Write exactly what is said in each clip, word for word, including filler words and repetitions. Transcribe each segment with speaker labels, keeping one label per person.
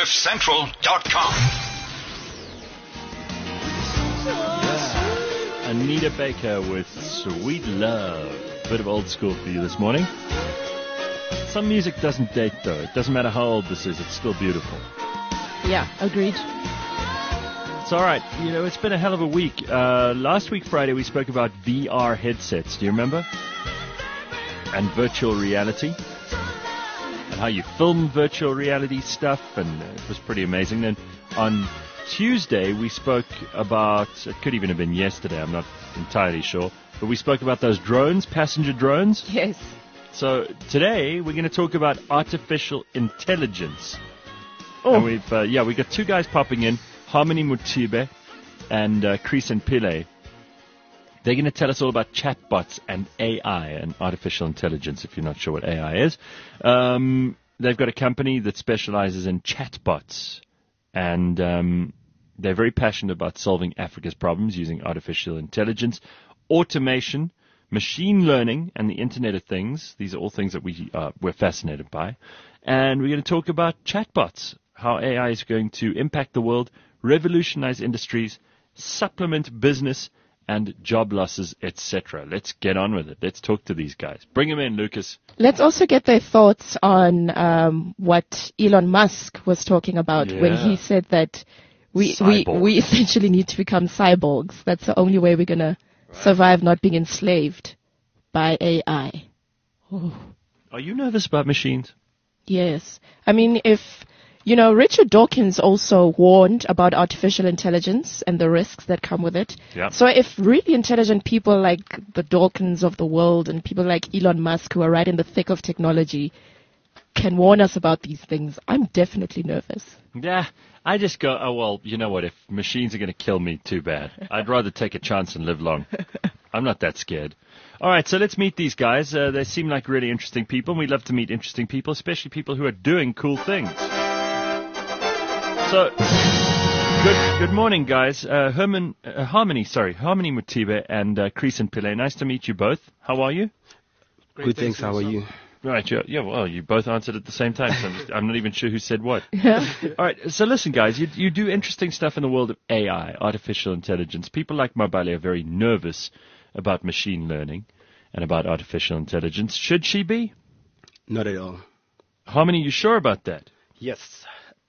Speaker 1: cliff central dot com.
Speaker 2: Yeah. Anita Baker with Sweet Love. Bit of old school for you this morning. Some music doesn't date, though. It doesn't matter how old this is. It's still beautiful.
Speaker 3: Yeah, agreed.
Speaker 2: It's all right. You know, it's been a hell of a week. Uh, last week, Friday, we spoke about V R headsets. Do you remember? And virtual reality. And how you film virtual reality stuff. And uh, it was pretty amazing. Then on Tuesday, we spoke about, it could even have been yesterday, I'm not entirely sure. But we spoke about those drones, passenger drones.
Speaker 3: Yes.
Speaker 2: So today, we're going to talk about artificial intelligence.
Speaker 3: Oh.
Speaker 2: And we've, uh, yeah, we've got two guys popping in. Harmony Mutibe and uh, Chris and Pile. They're going to tell us all about chatbots and A I and artificial intelligence, if you're not sure what A I is. Um, they've got a company that specializes in chatbots, and um, they're very passionate about solving Africa's problems using artificial intelligence, automation, machine learning, and the Internet of Things. These are all things that we, uh, we're fascinated by. And we're going to talk about chatbots, how A I is going to impact the world, revolutionize industries, supplement business, and job losses, et cetera. Let's get on with it. Let's talk to these guys. Bring them in, Lucas.
Speaker 3: Let's also get their thoughts on um, what Elon Musk was talking about
Speaker 2: Yeah.
Speaker 3: when he said that we, we
Speaker 2: Cyborg.
Speaker 3: we essentially need to become cyborgs. That's the only way we're going to survive not being enslaved by A I. Oh.
Speaker 2: Are you nervous about machines?
Speaker 3: Yes. I mean, if, you know, Richard Dawkins also warned about artificial intelligence and the risks that come with it.
Speaker 2: Yeah.
Speaker 3: So if really intelligent people like the Dawkins of the world and people like Elon Musk, who are right in the thick of technology, can warn us about these things, I'm definitely nervous.
Speaker 2: Yeah, I just go, oh, well, you know what? If machines are going to kill me, too bad. I'd rather take a chance and live long. I'm not that scared. All right, so let's meet these guys. Uh, they seem like really interesting people, and we love to meet interesting people, especially people who are doing cool things. So, good good morning, guys. Uh, Herman, uh, Harmony, sorry, Harmony Mutibe and uh, Chris and Pile. Nice to meet you both. How are you?
Speaker 4: Great, Good, thanks. How are you?
Speaker 2: Right, yeah, yeah, well, you both answered at the same time, so I'm, just, I'm not even sure who said what. All right, so listen, guys, you, you do interesting stuff in the world of A I, artificial intelligence. People like Mabale are very nervous about machine learning and about artificial intelligence. Should she be?
Speaker 4: Not at all.
Speaker 2: Harmony, you sure about that?
Speaker 4: Yes.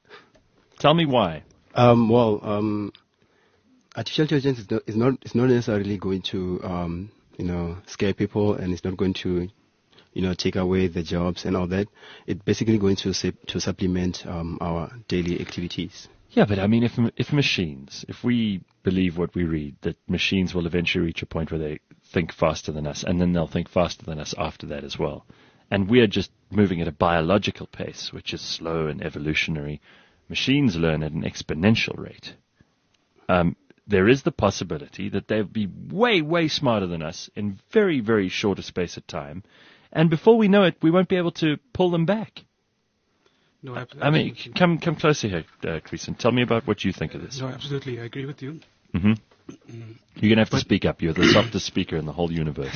Speaker 2: Tell me why.
Speaker 4: Um, well, um, artificial intelligence is not, is not, is not necessarily going to, um, you know, scare people, and it's not going to, you know, take away the jobs and all that. It's basically going to su- to supplement um, our daily activities.
Speaker 2: Yeah, but I mean, if if machines, if we believe what we read, that machines will eventually reach a point where they think faster than us, and then they'll think faster than us after that as well. And we're just moving at a biological pace, which is slow and evolutionary. Machines learn at an exponential rate. Um, there is the possibility that they'll be way, way smarter than us in very, very short a space of time. And before we know it, we won't be able to pull them back.
Speaker 5: No, ab-
Speaker 2: I mean,
Speaker 5: absolutely.
Speaker 2: come come closer here, uh, Chris, and tell me about what you think of this.
Speaker 5: No, absolutely. I agree with you.
Speaker 2: Mm-hmm. You're going to have to speak up. You're the softest speaker in the whole universe.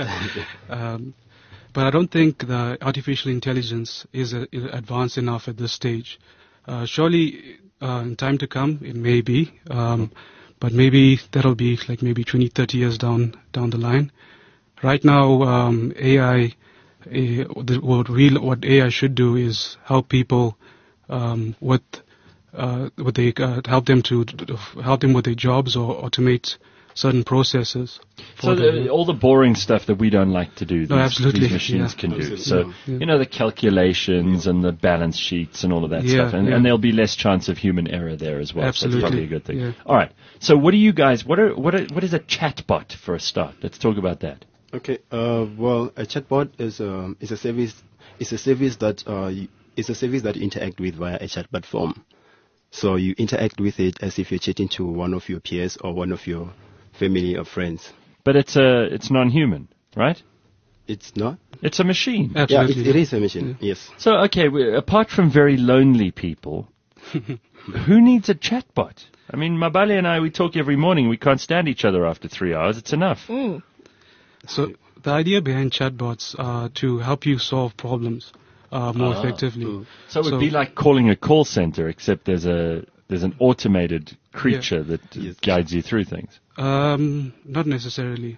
Speaker 5: Um, but I don't think the artificial intelligence is, uh, is advanced enough at this stage. Uh, surely, uh, in time to come, it may be. Um, but maybe that'll be like maybe twenty, thirty years down down the line. Right now, um, A I, uh, the, what, real, what A I should do is help people um, with, uh, with they, uh, help them to, to help them with their jobs or automate certain processes.
Speaker 2: So the, all the boring stuff that we don't like to do, these,
Speaker 5: No, absolutely,
Speaker 2: these machines
Speaker 5: yeah.
Speaker 2: can do.
Speaker 4: Absolutely.
Speaker 2: So,
Speaker 5: Yeah.
Speaker 2: you know, the calculations and the balance sheets and all of that
Speaker 5: Yeah,
Speaker 2: stuff. And,
Speaker 5: yeah.
Speaker 2: and there'll be less chance of human error there as well.
Speaker 5: Absolutely,
Speaker 2: So it's probably a good thing.
Speaker 5: yeah.
Speaker 2: All right. So what do you guys, what are, what are, what is a chatbot for a start? Let's talk about that.
Speaker 4: Okay. Uh, well, a chatbot is um is a service is a service that uh you, is a service that you interact with via a chat platform. So you interact with it as if you're chatting to one of your peers or one of your family or friends.
Speaker 2: But it's a, it's non-human, right?
Speaker 4: It's not.
Speaker 2: It's a machine.
Speaker 5: Absolutely.
Speaker 4: Yeah, it, it is a machine. Yes.
Speaker 2: So, okay, we, apart from very lonely people, who needs a chatbot? I mean, Mabale and I, we talk every morning. We can't stand each other after three hours. It's enough.
Speaker 3: Mm.
Speaker 5: So the idea behind chatbots are to help you solve problems. uh, more
Speaker 2: Ah.
Speaker 5: effectively.
Speaker 4: Mm.
Speaker 2: So it would be like calling a call center, except there's a there's an automated creature that
Speaker 4: Yes.
Speaker 2: guides you through things.
Speaker 5: Um, not necessarily.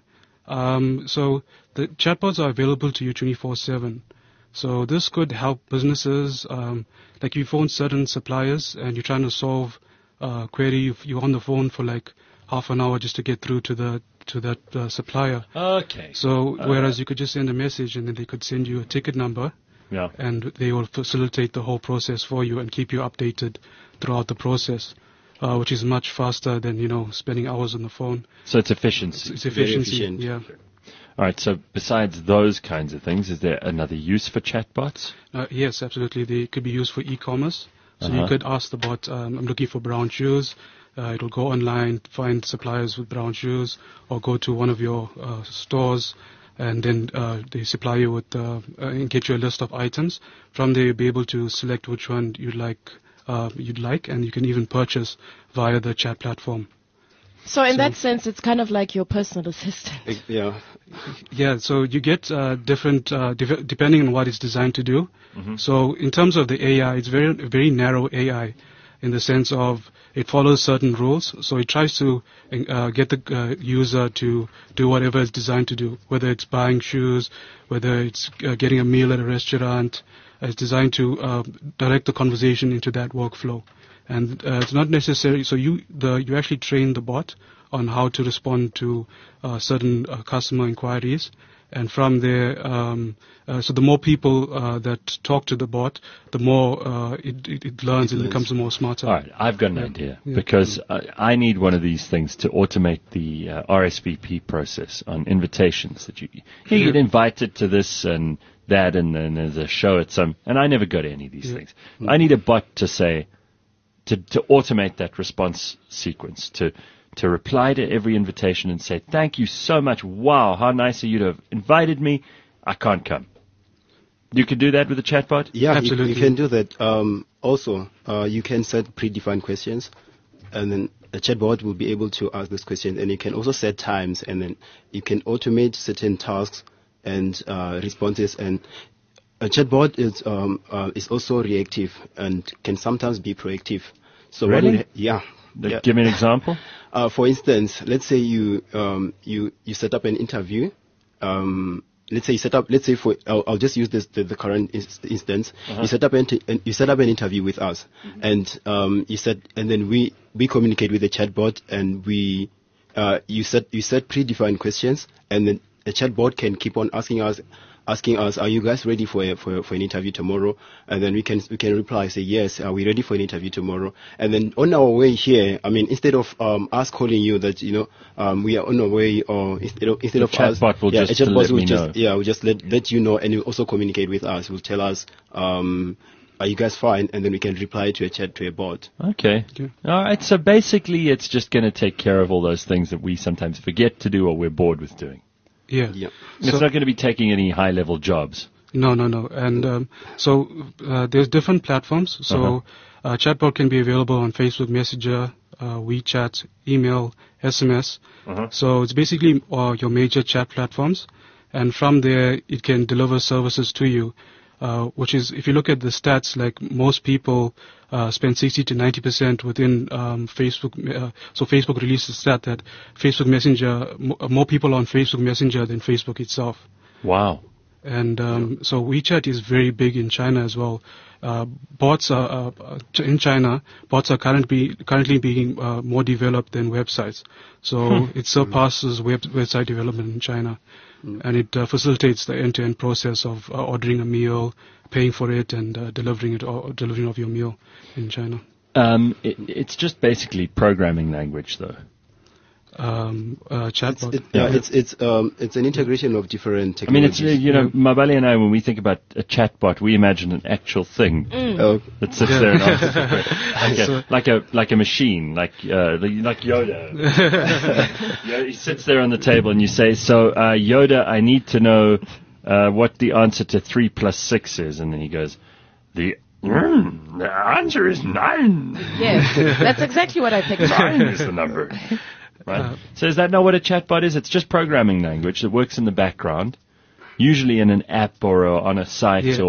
Speaker 5: Um, so the chatbots are available to you twenty-four seven. So this could help businesses, um, like you phone certain suppliers and you're trying to solve a query, you- you're on the phone for like half an hour just to get through to the to that uh, supplier.
Speaker 2: Okay.
Speaker 5: So
Speaker 2: Uh,
Speaker 5: whereas you could just send a message and then they could send you a ticket number
Speaker 2: Yeah.
Speaker 5: and they will facilitate the whole process for you and keep you updated throughout the process, uh, which is much faster than, you know, spending hours on the phone.
Speaker 2: So it's efficiency.
Speaker 5: It's
Speaker 4: Very
Speaker 5: efficiency.
Speaker 4: efficient.
Speaker 5: Yeah.
Speaker 2: All right. So besides those kinds of things, is there another use for chatbots?
Speaker 5: Uh, yes, absolutely. They could be used for e-commerce. So
Speaker 2: Uh-huh.
Speaker 5: you could ask the bot, um, I'm looking for brown shoes. Uh, it'll go online, find suppliers with brown shoes, or go to one of your uh, stores, and then uh, they supply you with, uh, uh, and get you a list of items. From there, you'll be able to select which one you'd like, uh, you'd like, and you can even purchase via the chat platform.
Speaker 3: So in
Speaker 5: So-
Speaker 3: that sense, it's kind of like your personal assistant.
Speaker 4: Ex- Yeah.
Speaker 5: Yeah, so you get uh, different, uh, def- depending on what it's designed to do.
Speaker 2: Mm-hmm.
Speaker 5: So in terms of the A I, it's very, very narrow A I in the sense of it follows certain rules. So it tries to uh, get the uh, user to do whatever it's designed to do, whether it's buying shoes, whether it's uh, getting a meal at a restaurant. It's designed to uh, direct the conversation into that workflow. And uh, it's not necessary. So you the you actually train the bot on how to respond to uh, certain uh, customer inquiries, and from there, um, uh, so the more people uh, that talk to the bot, the more uh, it, it, it learns
Speaker 4: It
Speaker 5: and
Speaker 4: learns.
Speaker 5: becomes more smarter.
Speaker 2: All right, I've got an
Speaker 5: Yeah.
Speaker 2: idea
Speaker 5: Yeah.
Speaker 2: because I, I need one of these things to automate the uh, R S V P process on invitations. That you you get
Speaker 5: Yeah.
Speaker 2: invited to this and that, and then there's a show at some, and I never go to any of these
Speaker 5: Yeah.
Speaker 2: things. I need a bot to say to to automate that response sequence to. To reply to every invitation and say, thank you so much. Wow, how nice of you to have invited me. I can't come. You can do that with a chatbot?
Speaker 4: Yeah, you,
Speaker 5: Absolutely.
Speaker 4: you can do that. Um, also, uh, you can set predefined questions, and then a chatbot will be able to ask those questions. And you can also set times, and then you can automate certain tasks and uh, responses. And a chatbot is um, uh, is also reactive and can sometimes be proactive. So what
Speaker 2: Really?
Speaker 4: would ha- yeah.
Speaker 2: Like,
Speaker 4: yeah.
Speaker 2: Give me an example.
Speaker 4: Uh, for instance, let's say you um, you you set up an interview. Um, let's say you set up. Let's say for I'll, I'll just use this the, the current ins- instance.
Speaker 2: Uh-huh.
Speaker 4: You set up an t- an- you set up an interview with us, and um, you said and then we we communicate with the chatbot, and we uh, you set you set predefined questions, and then the chatbot can keep on asking us. Asking us, are you guys ready for a, for for an interview tomorrow? And then we can we can reply, say yes, are we ready for an interview tomorrow? And then on our way here, I mean, instead of um, us calling you that you know um, we are on our way, or instead of instead
Speaker 2: The
Speaker 4: of us,
Speaker 2: chatbot will
Speaker 4: yeah,
Speaker 2: just
Speaker 4: a
Speaker 2: to
Speaker 4: chatbot
Speaker 2: let
Speaker 4: will
Speaker 2: me
Speaker 4: just
Speaker 2: know.
Speaker 4: yeah, will just let let you know, and will also communicate with us. Will tell us, um, are you guys fine? And then we can reply to a chat to a bot.
Speaker 2: Okay.
Speaker 5: Okay.
Speaker 2: All right. So basically, it's just going to take care of all those things that we sometimes forget to do or we're bored with doing.
Speaker 5: Yeah.
Speaker 4: Yeah.
Speaker 2: It's
Speaker 5: So-
Speaker 2: not going to be taking any high-level jobs.
Speaker 5: No, no, no. And um, so uh, there's different platforms. So
Speaker 2: Uh-huh.
Speaker 5: uh, chatbot can be available on Facebook Messenger, uh, WeChat, email, S M S.
Speaker 2: Uh-huh.
Speaker 5: So it's basically uh, your major chat platforms. And from there, it can deliver services to you, uh, which is, if you look at the stats, like most people uh, spend sixty to ninety percent within um, Facebook. Uh, so Facebook released a stat that Facebook Messenger, mo- more people on Facebook Messenger than Facebook itself.
Speaker 2: Wow.
Speaker 5: And um, so WeChat is very big in China as well. Uh, bots are uh, ch- in China. Bots are currently currently being uh, more developed than websites. So it surpasses web, website development in China, and it uh, facilitates the end-to-end process of uh, ordering a meal, paying for it, and uh, delivering it or delivering of your meal in China.
Speaker 2: Um, it, it's just basically programming language, though.
Speaker 5: Um, uh,
Speaker 4: It's,
Speaker 5: chatbot.
Speaker 4: it, yeah, it's it's um it's an integration of different
Speaker 2: I mean, it's,
Speaker 4: technologies.
Speaker 2: uh, you know, Mabali and I, when we think about a chatbot, we imagine an actual thing
Speaker 4: Uh,
Speaker 2: that sits there and answers the question. Like a, like a, like a machine, like, uh, like Yoda. Yoda. He sits there on the table and you say, so, uh, Yoda, I need to know, uh, what the answer to three plus six is. And then he goes, the, mm, the answer is nine.
Speaker 3: Yes, that's exactly what I pictured.
Speaker 2: Nine is the number. Right. So is that not what a chatbot is? It's just programming language that works in the background, usually in an app or uh, on a site
Speaker 5: Yeah.
Speaker 2: or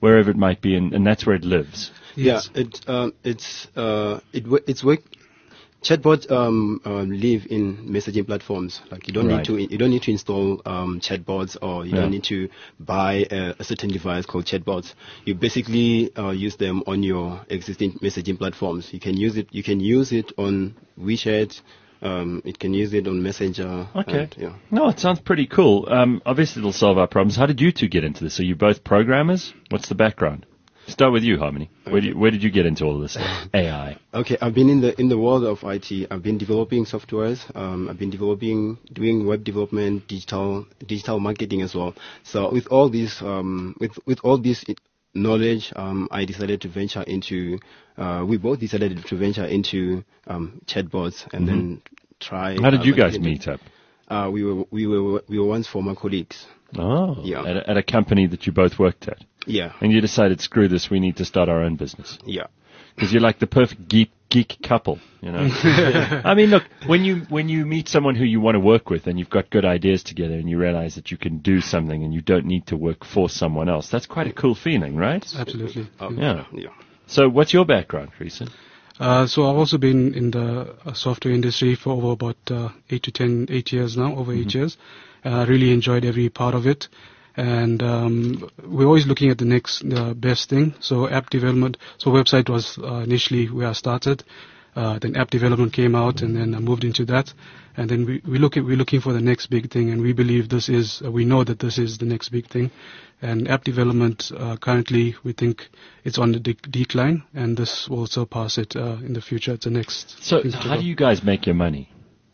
Speaker 2: wherever it might be, and, and that's where it lives.
Speaker 5: Yes.
Speaker 4: Yeah, it um, it's uh, it wo- it's work. Chatbots um, um, live in messaging platforms. Like you don't
Speaker 2: Right.
Speaker 4: need to you don't need to install um, chatbots, or you
Speaker 2: Yeah.
Speaker 4: don't need to buy a, a certain device called chatbots. You basically uh, use them on your existing messaging platforms. You can use it. You can use it on WeChat. Um, it can use it on Messenger.
Speaker 2: Okay.
Speaker 4: And, yeah.
Speaker 2: No, it sounds pretty cool. Um, obviously, it'll solve our problems. How did you two get into this? Are you both programmers? What's the background? Start with you, Harmony. Where, do you, where did you get into all of this stuff? A I.
Speaker 4: Okay, I've been in the in the world of I T. I've been developing softwares. Um, I've been developing, doing web development, digital digital marketing as well. So with all this, um, with with all this i- knowledge, um, I decided to venture into. Uh, we both decided to venture into um, chatbots and then try.
Speaker 2: How did
Speaker 4: uh,
Speaker 2: you
Speaker 4: like
Speaker 2: guys
Speaker 4: into-
Speaker 2: meet up?
Speaker 4: Uh, we were we were we were once former colleagues.
Speaker 2: Oh,
Speaker 4: Yeah.
Speaker 2: at, a, at a company that you both worked at.
Speaker 4: Yeah,
Speaker 2: And you decided, screw this, we need to start our own business.
Speaker 4: yeah.
Speaker 2: Because you're like the perfect geek geek couple, you know. I mean, look, when you when you meet someone who you want to work with and you've got good ideas together and you realize that you can do something and you don't need to work for someone else, that's quite a cool feeling, right?
Speaker 5: Absolutely.
Speaker 4: Um,
Speaker 2: Yeah.
Speaker 4: yeah.
Speaker 2: So what's your background, Creason?
Speaker 5: Uh, so I've also been in the uh, software industry for over about uh, eight to ten, eight years now, over eight years. And I really enjoyed every part of it. And um, we're always looking at the next uh, best thing. So app development, so website was uh, initially where I started. Uh, then app development came out, and then I moved into that. And then we, we look at, we're looking for the next big thing, and we believe this is, uh, we know that this is the next big thing. And app development, uh, currently, we think it's on the de- decline, and this will surpass it uh, in the future. It's the next.
Speaker 2: So
Speaker 5: thing to
Speaker 2: how
Speaker 5: go.
Speaker 2: do you guys make your money?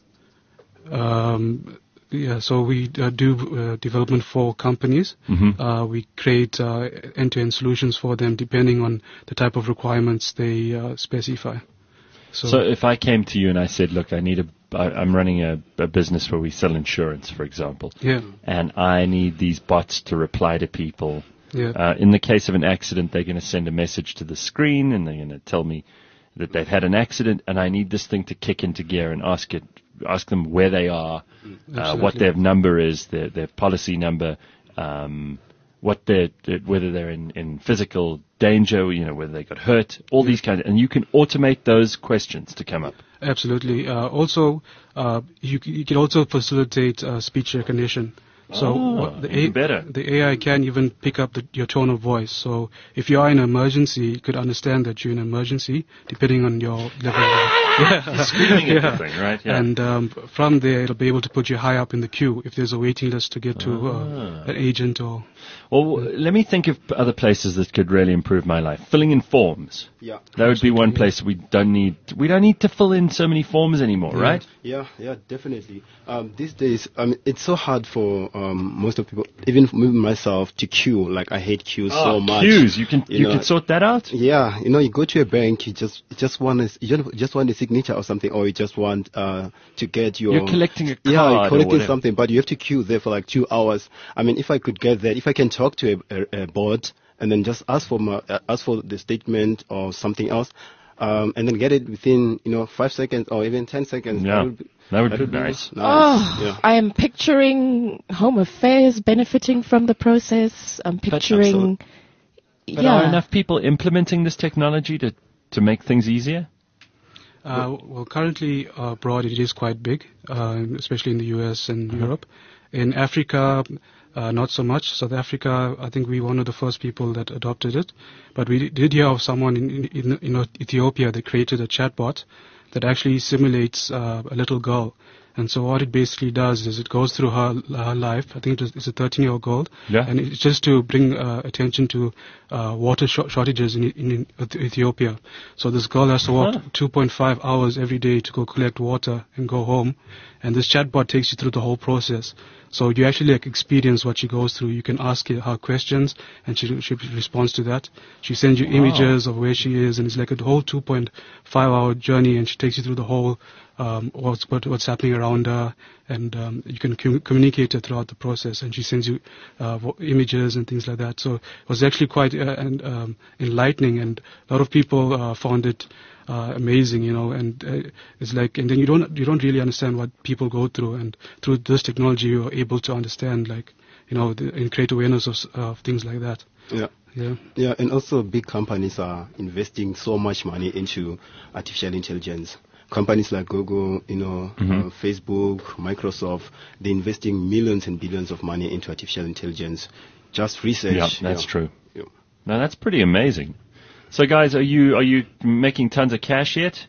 Speaker 5: Um, yeah, so we uh, do uh, development for companies.
Speaker 2: Mhm.
Speaker 5: Uh, we create uh, end-to-end solutions for them depending on the type of requirements they uh, specify. So,
Speaker 2: So if I came to you and I said, look, I need a, I, I'm running a, a business where we sell insurance, for example,
Speaker 5: yeah,
Speaker 2: and I need these bots to reply to people.
Speaker 5: yeah,
Speaker 2: Uh, in the case of an accident, they're going to send a message to the screen and they're going to tell me that they've had an accident, and I need this thing to kick into gear and ask it, ask them where they are, uh, what
Speaker 5: Absolutely.
Speaker 2: their number is, their, their policy number, um, what their, their- whether they're in, in physical danger, you know, whether they got hurt, all these kinds of, and you can automate those questions to come up.
Speaker 5: absolutely. Uh, also, uh, you, c- you can also facilitate uh, speech recognition. So
Speaker 2: Oh,
Speaker 5: what the,
Speaker 2: even better.
Speaker 5: the A I can even pick up the, your tone of voice. So if you are in an emergency, it could understand that you're in an emergency, depending on your level of yeah.
Speaker 2: Screaming at
Speaker 5: Yeah.
Speaker 2: the thing, right? Yeah.
Speaker 5: And um, from there, it'll be able to put you high up in the queue if there's a waiting list to get to uh,
Speaker 2: Ah.
Speaker 5: an agent or.
Speaker 2: Well, let me think of other places that could really improve my life. Filling in forms.
Speaker 4: Yeah.
Speaker 2: That would be one place we don't need. We don't need to fill in so many forms anymore,
Speaker 5: Yeah.
Speaker 2: right?
Speaker 4: Yeah, yeah, definitely. Um, these days, um, it's so hard for um, most of people, even for me myself, to queue. Like I hate queues so much.
Speaker 2: Queues. You can
Speaker 4: You
Speaker 2: you,
Speaker 4: know,
Speaker 2: can sort that out.
Speaker 4: Yeah, you know, you go to a bank, you just you just want a, you just, just want a signature or something, or you just want uh, to get your.
Speaker 2: You're collecting a card.
Speaker 4: Yeah,
Speaker 2: or
Speaker 4: you're collecting
Speaker 2: whatever.
Speaker 4: something, but you have to queue there for like two hours. I mean, if I could get that, if I can talk to a, a, a bot and then just ask for my uh, ask for the statement or something else, um, and then get it within you know five seconds or even ten seconds.
Speaker 2: Yeah,
Speaker 4: would be,
Speaker 2: that would
Speaker 4: that'd
Speaker 2: be nice.
Speaker 4: nice.
Speaker 3: Oh,
Speaker 4: Yeah.
Speaker 3: I am picturing Home Affairs benefiting from the process. I'm picturing.
Speaker 2: But
Speaker 3: yeah.
Speaker 2: are enough people implementing this technology to to make things easier?
Speaker 5: Uh, well, currently uh, abroad it is quite big, uh, especially in the U S and Europe. In Africa, uh, not so much. South Africa, I think we were one of the first people that adopted it. But we did hear of someone in, in, in Ethiopia that created a chatbot that actually simulates uh, a little girl. And so what it basically does is it goes through her, her life. I think it was, it's a thirteen-year-old girl.
Speaker 2: Yeah.
Speaker 5: And it's just to bring uh, attention to uh, water shor- shortages in, in, in Ethiopia. So this girl has to walk
Speaker 2: Huh.
Speaker 5: two point five hours every day to go collect water and go home. And this chatbot takes you through the whole process. So you actually like experience what she goes through. You can ask her questions and she, she responds to that. She sends you
Speaker 2: Wow.
Speaker 5: images of where she is, and it's like a whole two point five hour journey, and she takes you through the whole um, what's what, what's happening around her, and um, you can com- communicate her throughout the process. And she sends you uh, vo- images and things like that. So it was actually quite uh, and, um, enlightening, and a lot of people uh, found it uh, amazing, you know. And uh, it's like, and then you don't you don't really understand what people go through, and through this technology, you're able to understand like you know, the, and create awareness of, s- of things like that.
Speaker 4: Yeah.
Speaker 5: Yeah.
Speaker 4: Yeah, and also big companies are investing so much money into artificial intelligence. Companies like Google, you know, uh, Facebook, Microsoft, they're investing millions and billions of money into artificial intelligence. Just research.
Speaker 2: Yeah, that's
Speaker 4: yeah.
Speaker 2: true.
Speaker 4: Yeah.
Speaker 2: No, that's pretty amazing. So, guys, are you are you making tons of cash yet?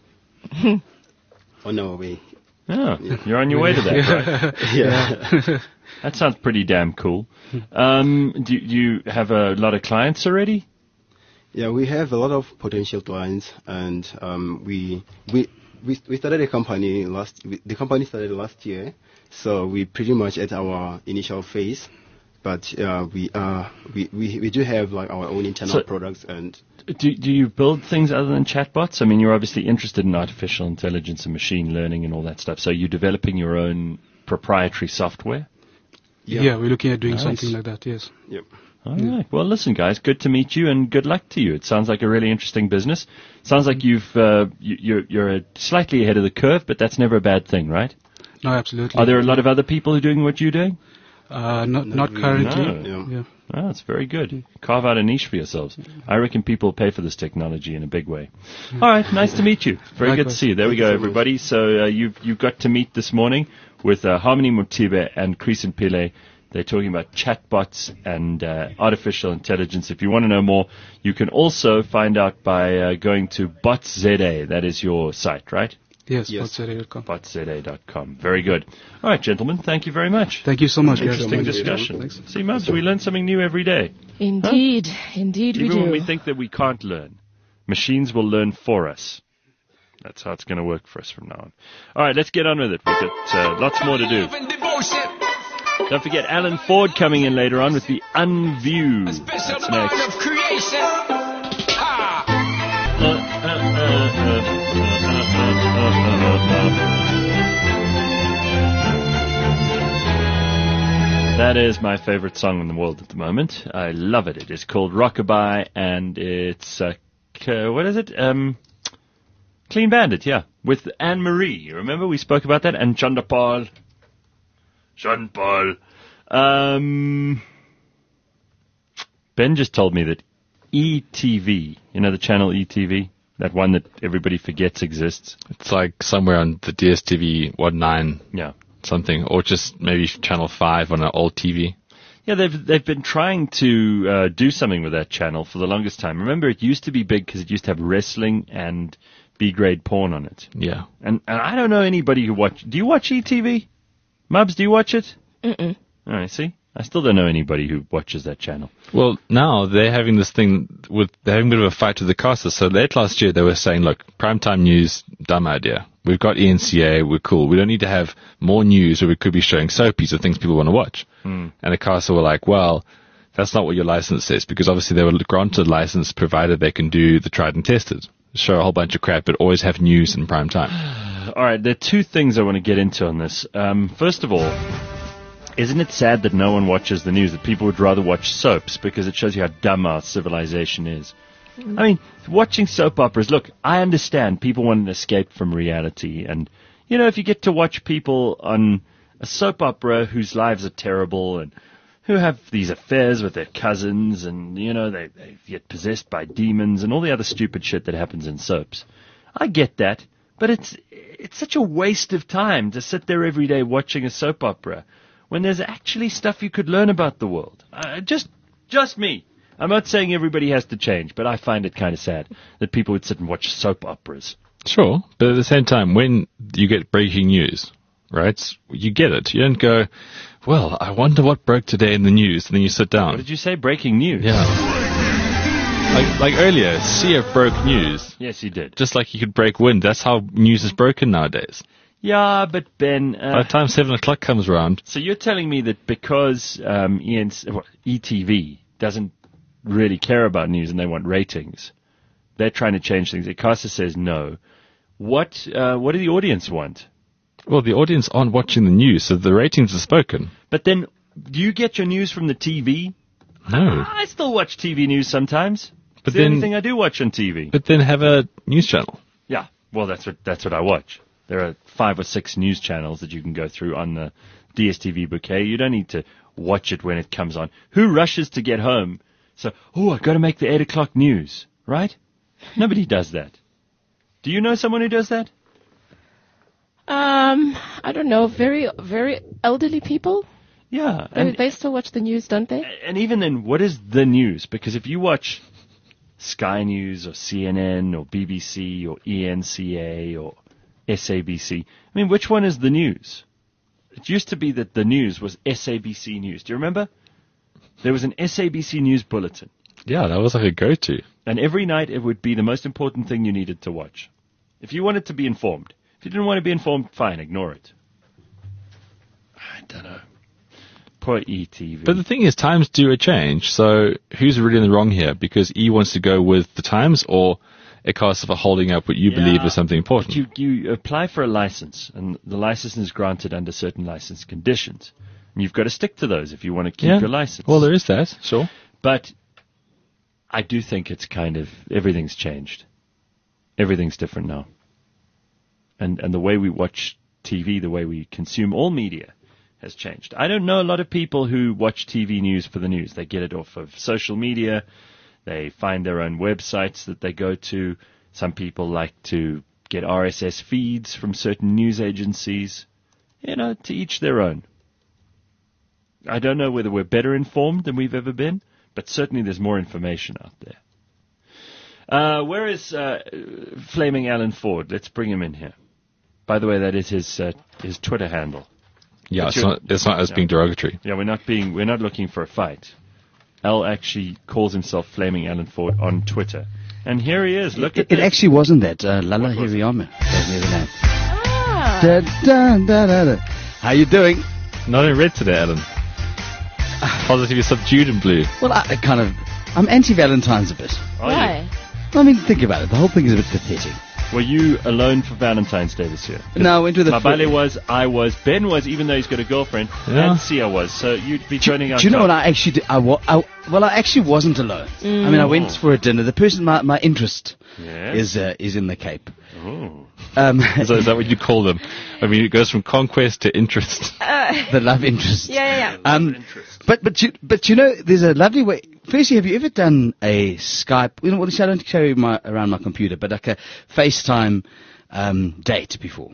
Speaker 4: On our way.
Speaker 2: Oh, you're on your way to that, right?
Speaker 4: Yeah.
Speaker 2: That sounds pretty damn cool. Um, do, do you have a lot of clients already?
Speaker 4: Yeah, we have a lot of potential clients, and um, we we we we started a company last. We, the company started last year, so we pretty much at our initial phase. But uh, we are we, we we do have like our own internal
Speaker 2: So-
Speaker 4: products, and
Speaker 2: Do, do you build things other than chatbots? I mean, you're obviously interested in artificial intelligence and machine learning and all that stuff. So you're developing your own proprietary software?
Speaker 5: Yeah, we're looking at doing
Speaker 2: Nice.
Speaker 5: something like that, yes.
Speaker 4: yep.
Speaker 2: All right. Well, listen, guys, good to meet you and good luck to you. It sounds like a really interesting business. Sounds like you've uh, you, you're you're slightly ahead of the curve, but that's never a bad thing, right?
Speaker 5: No, absolutely.
Speaker 2: Are there a lot of other people who are doing what you're doing?
Speaker 5: Uh, not not
Speaker 4: really.
Speaker 5: currently.
Speaker 2: No.
Speaker 4: Yeah.
Speaker 5: Yeah.
Speaker 2: Oh, that's very good. Carve out a niche for yourselves. I reckon people pay for this technology in a big way. All right, nice to meet you. Very good to
Speaker 5: Likewise.
Speaker 2: see you. There we
Speaker 4: Thank you
Speaker 2: go,
Speaker 4: so much.
Speaker 2: everybody. So uh, you've you've got to meet this morning with uh, Harmony Mutibe and Chrisen Pile. They're talking about chatbots and uh, artificial intelligence. If you want to know more, you can also find out by uh, going to BotsZA. That is your site, right?
Speaker 5: Yes,
Speaker 4: Yes.
Speaker 5: botsza dot com.
Speaker 2: BotsZA dot com. Very good. All right, gentlemen, thank you very much.
Speaker 5: Thank you so much, guys.
Speaker 2: Interesting
Speaker 4: much.
Speaker 2: discussion.
Speaker 5: Thanks.
Speaker 2: See, Mubs, we learn something new every day.
Speaker 3: Indeed, indeed we
Speaker 2: Even
Speaker 3: do.
Speaker 2: when we think that we can't learn, machines will learn for us. That's how it's going to work for us from now on. All right, let's get on with it. We've got uh, lots more to do. Don't forget Alan Ford coming in later on with the Unview. That's next. Uh, uh, uh, uh, uh, uh, uh, uh, uh. That is my favorite song in the world at the moment. I love it. It is called Rockabye, and it's uh, c- what is it? Um, Clean Bandit, yeah, with Anne Marie. You remember we spoke about that, and Chanda Paul. Jean Paul. Um, Ben just told me that E T V, you know the channel E T V, that one that everybody forgets exists.
Speaker 1: It's like somewhere on the D S T V one nine
Speaker 2: Yeah.
Speaker 1: something, or just maybe Channel five on an old T V.
Speaker 2: Yeah, they've they've been trying to uh, do something with that channel for the longest time. Remember, it used to be big because it used to have wrestling and B-grade porn on it.
Speaker 1: Yeah.
Speaker 2: And and I don't know anybody who watch. Do you watch E T V? Mubs, do you watch it?
Speaker 3: Mm-mm.
Speaker 2: All right, see, I still don't know anybody who watches that channel.
Speaker 1: Well, now they're having this thing with, they're having a bit of a fight with the casters. So late last year they were saying, look, primetime news, dumb idea. We've got E N C A, we're cool. We don't need to have more news where we could be showing soapies or things people want to watch.
Speaker 2: Mm.
Speaker 1: And the caster were like, well, that's not what your license says, because obviously they were granted license provided they can do the tried and tested. Show a whole bunch of crap, but always have news in prime time.
Speaker 2: All right, there are two things I want to get into on this. Um, first of all, isn't it sad that no one watches the news, that people would rather watch soaps because it shows you how dumb our civilization is? I mean, watching soap operas, look, I understand people want an escape from reality. And, you know, if you get to watch people on a soap opera whose lives are terrible and who have these affairs with their cousins and, you know, they, they get possessed by demons and all the other stupid shit that happens in soaps, I get that. But it's it's such a waste of time to sit there every day watching a soap opera when there's actually stuff you could learn about the world. Uh, just just me. I'm not saying everybody has to change, but I find it kind of sad that people would sit and watch soap operas.
Speaker 1: Sure, but at the same time, when you get breaking news, right, you get it. You don't go, well, I wonder what broke today in the news, and then you sit down.
Speaker 2: What did you say? Breaking news?
Speaker 1: Yeah. Like, like earlier, C F broke news,
Speaker 2: Yes, he did.
Speaker 1: just like he could break wind. That's how news is broken nowadays.
Speaker 2: Yeah, but Ben...
Speaker 1: By
Speaker 2: Uh,
Speaker 1: the time seven o'clock comes around,
Speaker 2: so you're telling me that because um, E N C, well, E T V doesn't really care about news and they want ratings, they're trying to change things. Icasa says no. What uh, what do the audience want?
Speaker 1: well, the audience aren't watching the news, so the ratings are spoken.
Speaker 2: But then, do you get your news from the T V?
Speaker 1: No.
Speaker 2: I still watch T V news sometimes. It's
Speaker 1: But
Speaker 2: the
Speaker 1: then-
Speaker 2: only thing I do watch on T V.
Speaker 1: But then have a news channel.
Speaker 2: Yeah, well, that's what that's what I watch. There are five or six news channels that you can go through on the D S T V bouquet. You don't need to watch it when it comes on? Who rushes to get home? So, oh, I've got to make the eight o'clock news, right? Nobody does that. Do you know someone who does that?
Speaker 3: Um, I don't know. Very, very elderly people.
Speaker 2: Yeah.
Speaker 3: They,
Speaker 2: And,
Speaker 3: they still watch the news, don't they?
Speaker 2: and even then, what is the news? Because if you watch Sky News or C N N or B B C or E N C A or S A B C, I mean, which one is the news? It used to be that the news was S A B C News. Do you remember? There was an S A B C News bulletin.
Speaker 1: Yeah, that was like a go-to.
Speaker 2: And every night it would be the most important thing you needed to watch. If you wanted to be informed. If you didn't want to be informed, fine, ignore it. I don't know. Poor E T V.
Speaker 1: But the thing is, times do change. So who's really in the wrong here? Because E wants to go with the times, or Ecos for holding up what you
Speaker 2: Yeah,
Speaker 1: believe is something important?
Speaker 2: But you, you apply for a license, and the license is granted under certain license conditions. And you've got to stick to those if you want to keep
Speaker 1: yeah.
Speaker 2: your license.
Speaker 1: Well, there is that, sure.
Speaker 2: But I do think it's kind of, everything's changed. Everything's different now. And and the way we watch T V, the way we consume all media has changed. I don't know a lot of people who watch T V news for the news. They get it off of social media. They find their own websites that they go to. Some people like to get R S S feeds from certain news agencies. You know, to each their own. I don't know whether we're better informed than we've ever been, but certainly there's more information out there. Uh, where is uh, Flaming Alan Ford? Let's bring him in here. By the way, that is his uh, his Twitter handle.
Speaker 1: Yeah,
Speaker 2: It's
Speaker 1: it's
Speaker 2: your-
Speaker 1: not, it's not as
Speaker 2: Yeah.
Speaker 1: being derogatory.
Speaker 2: Yeah, we're not being we're not looking for a fight. Al actually calls himself Flaming Alan Ford on Twitter, and here he is. Look
Speaker 6: It,
Speaker 2: at
Speaker 6: it
Speaker 2: this.
Speaker 6: actually wasn't that. Uh, Lala
Speaker 2: What was it?
Speaker 6: Hiriama gave me the name.
Speaker 3: Ah.
Speaker 6: Da, da, da, da, da. How you doing?
Speaker 1: Not in red today, Alan. Positively subdued in blue.
Speaker 6: Well, I, I kind of... I'm anti-Valentine's a bit.
Speaker 2: Are you?
Speaker 3: Why?
Speaker 6: I mean, think about it. The whole thing is a bit pathetic.
Speaker 2: Were you alone for Valentine's Day this year?
Speaker 6: No, I went with a
Speaker 2: Mabale
Speaker 6: friend.
Speaker 2: was, I was, Ben was, even though he's got a girlfriend,
Speaker 1: Yeah.
Speaker 2: and Sia was. So you'd be joining our
Speaker 6: Do you know
Speaker 2: club.
Speaker 6: what I actually did? I, wa- I, well, I actually wasn't alone. I mean, I went for a dinner. The person, my, my interest
Speaker 2: Yes.
Speaker 6: is uh, is in the Cape.
Speaker 2: Oh.
Speaker 6: Um,
Speaker 1: So is that what you call them? I mean, it goes from conquest to interest.
Speaker 6: the love interest.
Speaker 3: Yeah, yeah, yeah.
Speaker 6: Um,
Speaker 2: interest.
Speaker 6: but but you but you know, there's a lovely way. Firstly, have you ever done a Skype? You know, well, I don't carry my around my computer, but like a FaceTime um, date before.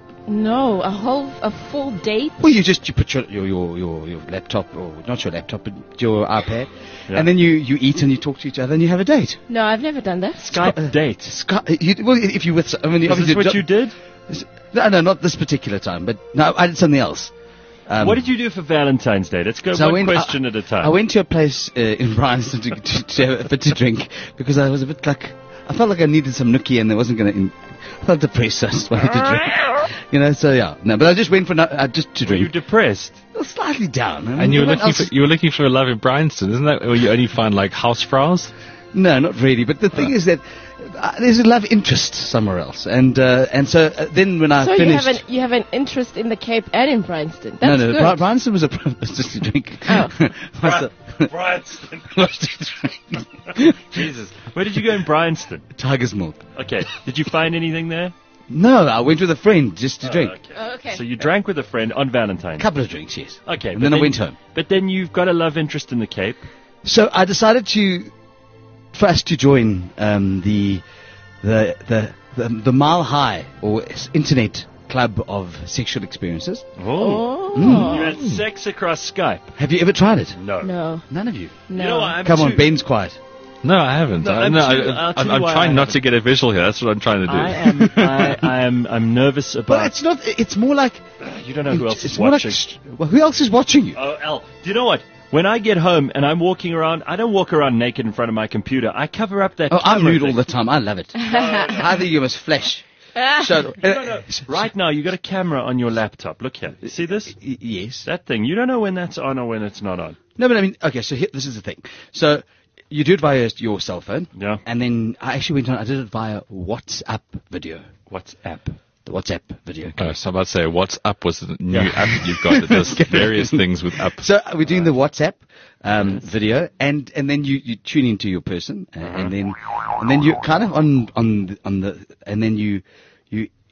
Speaker 3: No, a whole, a full date.
Speaker 6: Well, you just you put your your your, your, your laptop, or not your laptop, but your iPad,
Speaker 2: Yeah.
Speaker 6: and then you, you eat and you talk to each other and you have a date.
Speaker 3: No, I've never done that.
Speaker 2: Skype date.
Speaker 6: Skype, you, well, if you with, I mean,
Speaker 2: Is
Speaker 6: obviously
Speaker 2: this what
Speaker 6: jo-
Speaker 2: you did?
Speaker 6: No, no, not this particular time, but no, I did something else. Um,
Speaker 2: What did you do for Valentine's Day? Let's go
Speaker 6: So I
Speaker 2: one
Speaker 6: went-
Speaker 2: question
Speaker 6: I,
Speaker 2: at a time.
Speaker 6: I went to a place uh, in Bryanston to, to, to have a bit to drink because I was a bit like, I felt like I needed some nookie and I wasn't going to, I felt depressed, so I just wanted to drink. You know, so yeah, no, but I just went for, no, uh, just to
Speaker 2: Were you
Speaker 6: drink.
Speaker 2: depressed?
Speaker 6: Well, slightly down. I mean,
Speaker 1: And you were
Speaker 6: what
Speaker 1: looking
Speaker 6: else-
Speaker 1: for you were looking for a love in Bryanston, isn't that where you only find like house vrouws?
Speaker 6: No, not really. But the thing is that uh, there's a love interest somewhere else, and uh, and so uh, then when I
Speaker 3: So you
Speaker 6: finished,
Speaker 3: have an you have an interest in the Cape and in Bryanston. That's
Speaker 6: no, no,
Speaker 3: good.
Speaker 6: Bri- Bryanston was a was just a drink.
Speaker 3: Oh.
Speaker 6: Was the-
Speaker 2: Bryanston.
Speaker 6: was just a drink.
Speaker 2: Jesus. Where did you go in Bryanston?
Speaker 6: Tiger's milk.
Speaker 2: Okay. Did you find anything there?
Speaker 6: No, I went with a friend just to drink.
Speaker 2: Okay.
Speaker 3: Oh, okay.
Speaker 2: So you drank with a friend on
Speaker 6: A
Speaker 2: Valentine's.
Speaker 6: couple of drinks, yes.
Speaker 2: Okay.
Speaker 6: And
Speaker 2: but
Speaker 6: then I went home.
Speaker 2: But then you've got a love interest in the Cape.
Speaker 6: So I decided to, for us to join um, the, the the the the Mile High or s- Internet Club of Sexual Experiences.
Speaker 2: Oh.
Speaker 3: Oh.
Speaker 2: You had sex across Skype.
Speaker 6: Have you ever tried it?
Speaker 2: No.
Speaker 3: No,
Speaker 6: None of you.
Speaker 3: no.
Speaker 2: You know what? I'm
Speaker 6: Come on,
Speaker 2: too-
Speaker 6: Ben's quiet.
Speaker 1: No, I haven't.
Speaker 2: No,
Speaker 1: I,
Speaker 2: I'm
Speaker 1: no,
Speaker 2: too-
Speaker 1: I,
Speaker 2: I'll tell
Speaker 1: I'm,
Speaker 2: you
Speaker 1: I'm
Speaker 2: why
Speaker 1: trying
Speaker 2: I
Speaker 1: not
Speaker 2: haven't.
Speaker 1: to get a visual here. That's what I'm trying to do.
Speaker 2: I am. I, I am. I'm nervous
Speaker 6: Well,
Speaker 2: about.
Speaker 6: it's not. It's more like.
Speaker 2: You don't know who else
Speaker 6: it's
Speaker 2: is
Speaker 6: more
Speaker 2: watching.
Speaker 6: Like, st- well, who else is watching you?
Speaker 2: Oh, Al, do you know what? When I get home and I'm walking around, I don't walk around naked in front of my computer. I cover up that.
Speaker 6: Oh, I'm
Speaker 2: camera
Speaker 6: nude all
Speaker 2: thing.
Speaker 6: the time. I love it. Either you must flash. So,
Speaker 2: No, no. Right now, you got a camera on your laptop. Look here. You see this?
Speaker 6: Y- yes.
Speaker 2: That thing. You don't know when that's on or when it's not on.
Speaker 6: No, but I mean, okay. So here, this is the thing. So you do it via your cell phone.
Speaker 2: Yeah.
Speaker 6: And then I actually went on. I did it via WhatsApp video.
Speaker 2: WhatsApp.
Speaker 6: The WhatsApp video.
Speaker 1: Oh, so I'm about to say, what's up was the new app that you've got that does various things with up.
Speaker 6: So we're doing the WhatsApp um, video, and, and then you, you tune into your person, uh, and then and then you kind of on on the, on the and then you you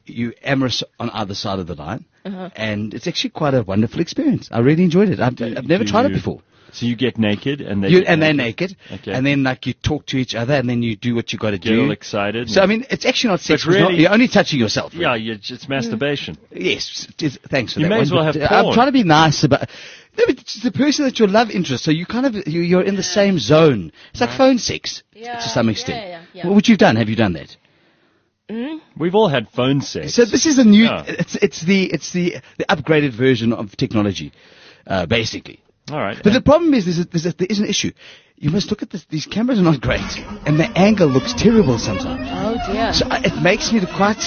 Speaker 6: you amorous on either side of the line,
Speaker 3: Uh-huh.
Speaker 6: and it's actually quite a wonderful experience. I really enjoyed it. I've,
Speaker 2: Do-
Speaker 6: I've never
Speaker 2: do
Speaker 6: tried it
Speaker 2: you-
Speaker 6: before.
Speaker 2: So you get naked and they
Speaker 6: You,
Speaker 2: get
Speaker 6: and they're naked,
Speaker 2: Okay.
Speaker 6: and then like you talk to each other, and then you do what you got to
Speaker 2: get
Speaker 6: do.
Speaker 2: all excited.
Speaker 6: So I mean, it's actually not sex.
Speaker 2: But
Speaker 6: it's not-
Speaker 2: really-
Speaker 6: you're only touching yourself.
Speaker 2: yeah, you, it's masturbation.
Speaker 6: Yes. it is- thanks for
Speaker 2: You
Speaker 6: that.
Speaker 2: may as
Speaker 6: one,
Speaker 2: well
Speaker 6: but,
Speaker 2: have
Speaker 6: uh, I'm
Speaker 2: porn.
Speaker 6: trying to be nice about. No, but it's the person that's your love interest, so you kind of you, you're in the same zone. It's like phone sex
Speaker 3: Yeah,
Speaker 6: to some
Speaker 3: yeah,
Speaker 6: extent.
Speaker 3: yeah, yeah.
Speaker 6: Well, what you've done? Have you done that?
Speaker 2: We've all had phone sex.
Speaker 6: So this is a new.
Speaker 2: Yeah.
Speaker 6: It's it's the it's the the upgraded version of technology, uh, basically.
Speaker 2: all right.
Speaker 6: But the problem is, there's a, there's a, there is an issue. You must look at this. These cameras are not great, and the angle looks terrible sometimes.
Speaker 3: Oh dear.
Speaker 6: So I, it makes me quite.